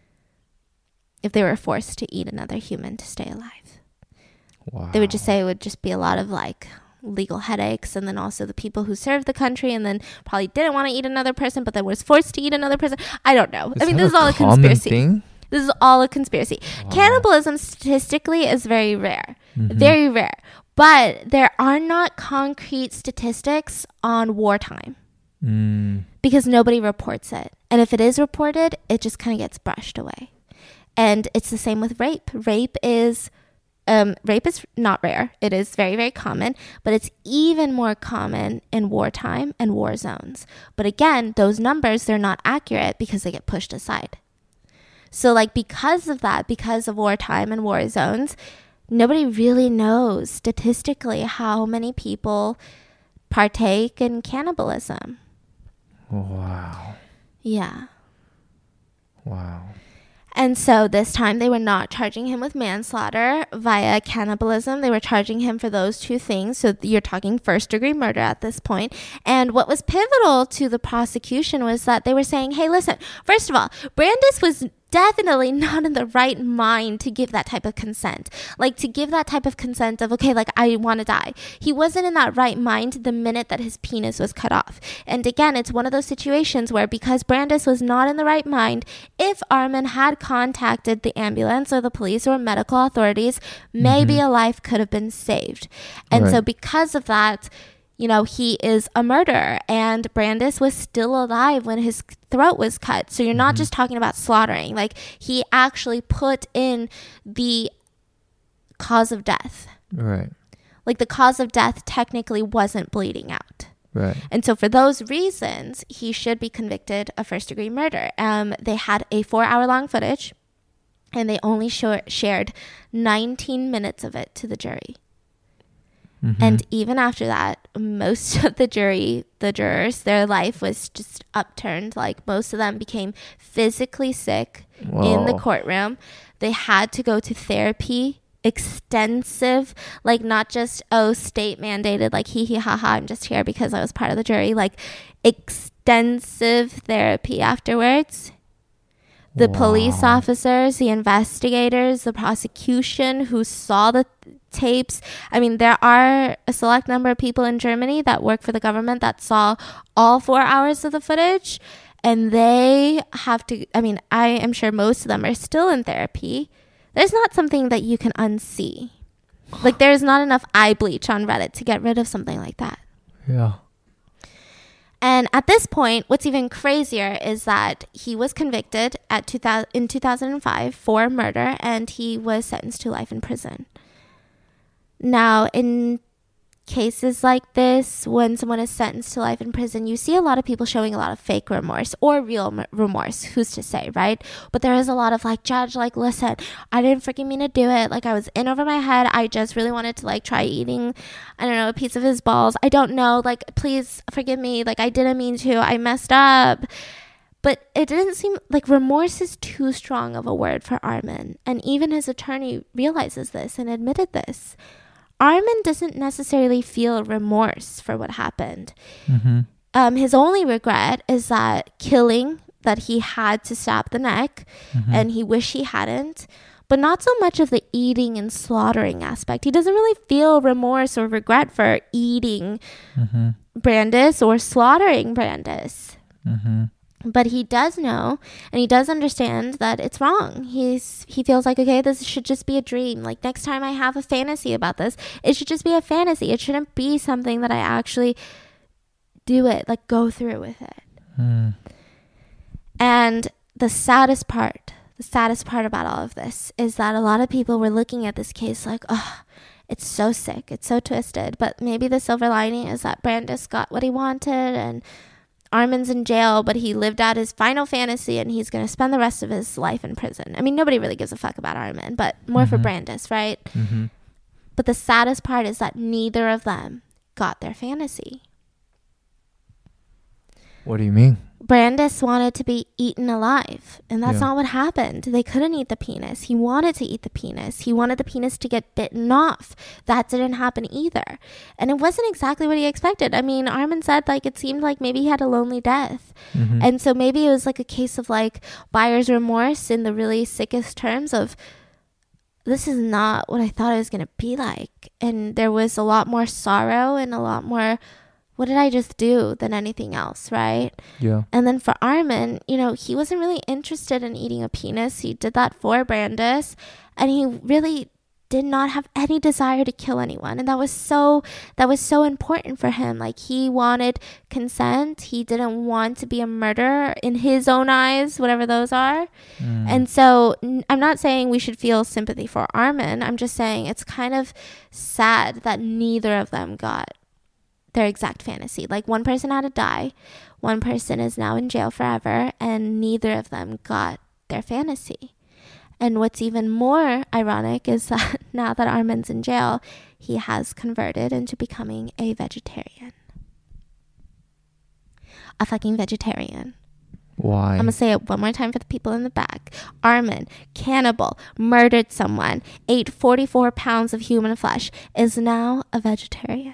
if they were forced to eat another human to stay alive. Wow. They would just say it would just be a lot of like legal headaches, and then also the people who served the country and then probably didn't want to eat another person but then was forced to eat another person. I don't know. Is I mean, that this is a all a common conspiracy. Thing? This is all a conspiracy. Wow. Cannibalism statistically is very rare. Mm-hmm. Very rare. But there are not concrete statistics on wartime Mm. because nobody reports it. And if it is reported, it just kind of gets brushed away. And it's the same with rape. Rape is Um, rape is not rare. It is very, very common, but it's even more common in wartime and war zones. But again, those numbers, they're not accurate because they get pushed aside. So like because of that, because of wartime and war zones, nobody really knows statistically how many people partake in cannibalism. Wow. Yeah. Wow. And so this time they were not charging him with manslaughter via cannibalism. They were charging him for those two things. So you're talking first degree murder at this point. And what was pivotal to the prosecution was that they were saying, hey, listen, first of all, Brandes was definitely not in the right mind to give that type of consent. Like to give that type of consent of, okay, like I want to die. He wasn't in that right mind the minute that his penis was cut off. And again, it's one of those situations where because Brandes was not in the right mind, if Armin had contacted the ambulance or the police or medical authorities, maybe Mm-hmm. a life could have been saved. And Right. so because of that, you know, he is a murderer, and Brandes was still alive when his throat was cut. So you're not just talking about slaughtering. Like, he actually put in the cause of death. Right. Like, the cause of death technically wasn't bleeding out. Right. And so for those reasons, he should be convicted of first degree murder. Um, they had a four hour long footage, and they only sh- shared nineteen minutes of it to the jury. Mm-hmm. And even after that, most of the jury, the jurors, their life was just upturned. Like most of them became physically sick in the Whoa. courtroom. They had to go to therapy, extensive, like not just, oh, state mandated, like hee hee ha ha, I'm just here because I was part of the jury, like extensive therapy afterwards. The Wow. police officers, the investigators, the prosecution who saw the th- tapes. I mean, there are a select number of people in Germany that work for the government that saw all four hours of the footage. And they have to, I mean, I am sure most of them are still in therapy. There's not something that you can unsee. Like, there's not enough eye bleach on Reddit to get rid of something like that. Yeah. And at this point, what's even crazier is that he was convicted at two thousand, in two thousand five for murder, and he was sentenced to life in prison. Now, in cases like this, when someone is sentenced to life in prison, you see a lot of people showing a lot of fake remorse or real m- remorse. Who's to say, right? But there is a lot of like, judge, like, listen, I didn't freaking mean to do it. Like, I was in over my head. I just really wanted to like try eating, I don't know, a piece of his balls. I don't know. Like, please forgive me. Like, I didn't mean to. I messed up. But it didn't seem like remorse is too strong of a word for Armin. And even his attorney realizes this and admitted this. Armin doesn't necessarily feel remorse for what happened. Mm-hmm. Um, his only regret is that killing, that he had to stab the neck, Mm-hmm. and he wish he hadn't. But not so much of the eating and slaughtering aspect. He doesn't really feel remorse or regret for eating Mm-hmm. Brandis or slaughtering Brandis. Mm-hmm. But he does know, and he does understand that it's wrong. He's he feels like, okay, this should just be a dream. Like, next time I have a fantasy about this, it should just be a fantasy. It shouldn't be something that I actually do it, like go through with it. Mm. And the saddest part, the saddest part about all of this is that a lot of people were looking at this case like, oh, it's so sick, it's so twisted. But maybe the silver lining is that Brandis got what he wanted, and Armin's in jail, but he lived out his final fantasy, and he's going to spend the rest of his life in prison. I mean, nobody really gives a fuck about Armin, but more for Mhm. Brandis, right? Mm-hmm. But the saddest part is that neither of them got their fantasy. What do you mean? Brandis wanted to be eaten alive, and that's Yeah. not what happened. They couldn't eat the penis. He wanted to eat the penis. He wanted the penis to get bitten off. That didn't happen either. And it wasn't exactly what he expected. I mean, Armin said, like, it seemed like maybe he had a lonely death. Mm-hmm. And so maybe it was like a case of like buyer's remorse in the really sickest terms of, this is not what I thought it was going to be like. And there was a lot more sorrow and a lot more, what did I just do, than anything else, right? Yeah. And then for Armin, you know, he wasn't really interested in eating a penis. He did that for Brandis, and he really did not have any desire to kill anyone. And that was so, that was so important for him. Like, he wanted consent. He didn't want to be a murderer in his own eyes, whatever those are. Mm. And so n- I'm not saying we should feel sympathy for Armin. I'm just saying it's kind of sad that neither of them got their exact fantasy. Like, one person had to die, one person is now in jail forever, and neither of them got their fantasy. And what's even more ironic is that now that Armin's in jail, he has converted into becoming a vegetarian. A fucking vegetarian. Why? I'm gonna say it one more time for the people in the back. Armin, cannibal, murdered someone, ate forty-four pounds of human flesh, is now a vegetarian.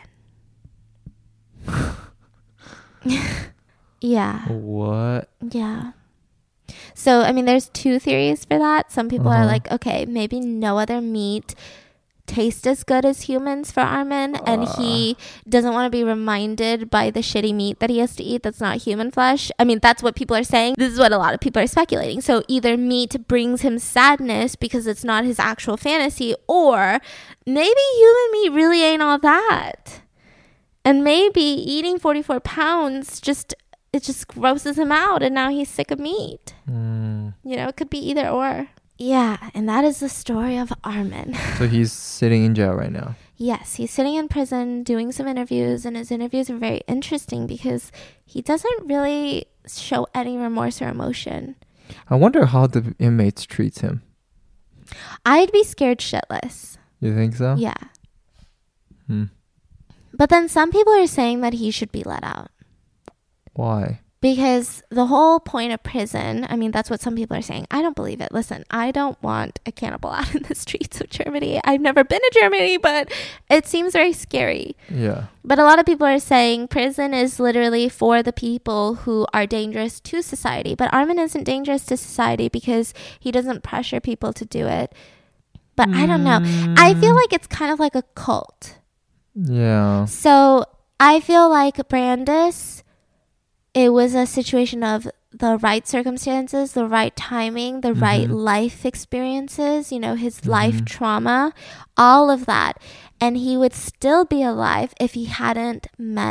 Yeah. What? Yeah. So, I mean, there's two theories for that. Some people Uh-huh. are like, okay, maybe no other meat tastes as good as humans for Armin, and he doesn't want to be reminded by the shitty meat that he has to eat that's not human flesh. I mean, that's what people are saying. This is what a lot of people are speculating. So either meat brings him sadness because it's not his actual fantasy, or maybe human meat really ain't all that. And maybe eating forty-four pounds just, it just grosses him out, and now he's sick of meat. Mm. You know, it could be either or. Yeah, and that is the story of Armin. So he's sitting in jail right now. Yes, he's sitting in prison doing some interviews, and his interviews are very interesting because he doesn't really show any remorse or emotion. I wonder how the inmates treats him. I'd be scared shitless. You think so? Yeah. Hmm. But then some people are saying that he should be let out. Why? Because the whole point of prison, I mean, that's what some people are saying. I don't believe it. Listen, I don't want a cannibal out in the streets of Germany. I've never been to Germany, but it seems very scary. Yeah. But a lot of people are saying prison is literally for the people who are dangerous to society. But Armin isn't dangerous to society because he doesn't pressure people to do it. But I don't know. I feel like it's kind of like a cult. Yeah. So I feel like Brandis, it was a situation of the right circumstances, the right timing, the Mm-hmm. right life experiences, you know, his life trauma, all of that. And he would still be alive if he hadn't met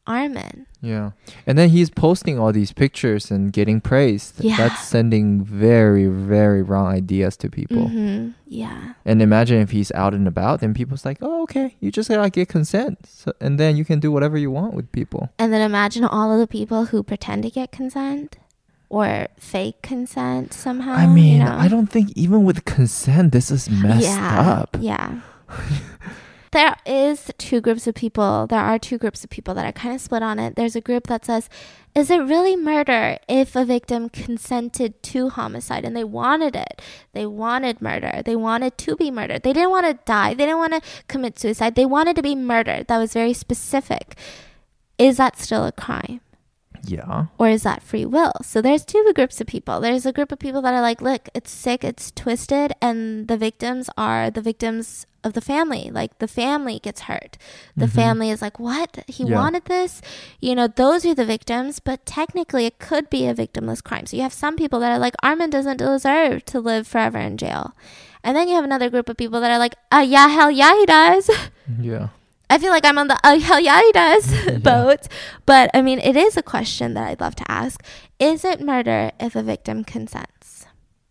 Armin. Yeah. And then he's posting all these pictures and getting praised. Yeah. That's sending very, very wrong ideas to people. Mm-hmm. Yeah. And imagine if he's out and about, then people's like, oh, okay, you just gotta get consent. So, and then you can do whatever you want with people. And then imagine all of the people who pretend to get consent or fake consent somehow. I mean, you know? I don't think even with consent, this is messed yeah. up. Yeah. There is two groups of people. There are two groups of people that are kind of split on it. There's a group that says, is it really murder if a victim consented to homicide and they wanted it? They wanted murder. They wanted to be murdered. They didn't want to die. They didn't want to commit suicide. They wanted to be murdered. That was very specific. Is that still a crime? Yeah. Or is that free will? So there's two groups of people. There's a group of people that are like, look, it's sick, it's twisted, and the victims are the victims of the family. Like, the family gets hurt. The Mm-hmm. family is like, what? He Yeah. wanted this? You know, those are the victims, but technically it could be a victimless crime. So you have some people that are like, Armin doesn't deserve to live forever in jail. And then you have another group of people that are like, uh, yeah, hell yeah, he does. Yeah. I feel like I'm on the oh hell yeah he does boat. But I mean, it is a question that I'd love to ask. Is it murder if a victim consents?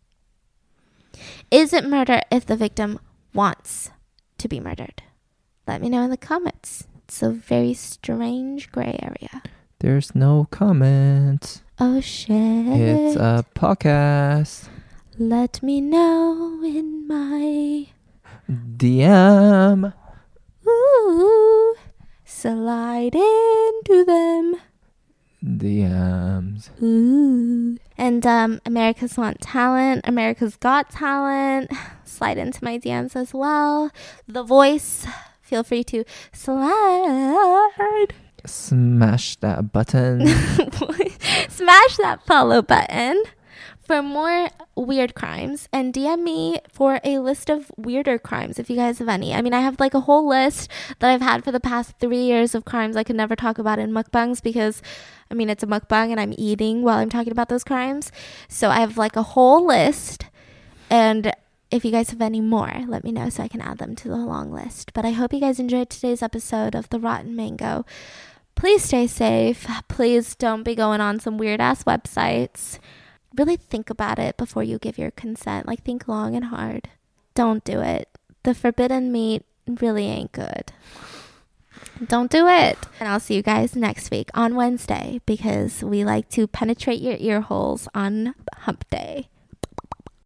Is it murder if the victim wants to be murdered? Let me know in the comments. It's a very strange gray area. There's no comments. Oh shit. It's a podcast. Let me know in my D M. ooh, slide into them. D Ms. Ooh. And um, America's Want Talent, America's Got Talent, slide into my D Ms as well. The Voice, feel free to slide. Smash that button. Smash that follow button for more weird crimes, and D M me for a list of weirder crimes if you guys have any. I mean, I have like a whole list that I've had for the past three years of crimes I could never talk about in mukbangs because, I mean, it's a mukbang and I'm eating while I'm talking about those crimes. So I have like a whole list, and if you guys have any more, let me know so I can add them to the long list. But I hope you guys enjoyed today's episode of The Rotten Mango. Please stay safe. Please don't be going on some weird ass websites. Really think about it before you give your consent. Like, think long and hard. Don't do it. The forbidden meat really ain't good. Don't do it. And I'll see you guys next week on Wednesday because we like to penetrate your ear holes on hump day.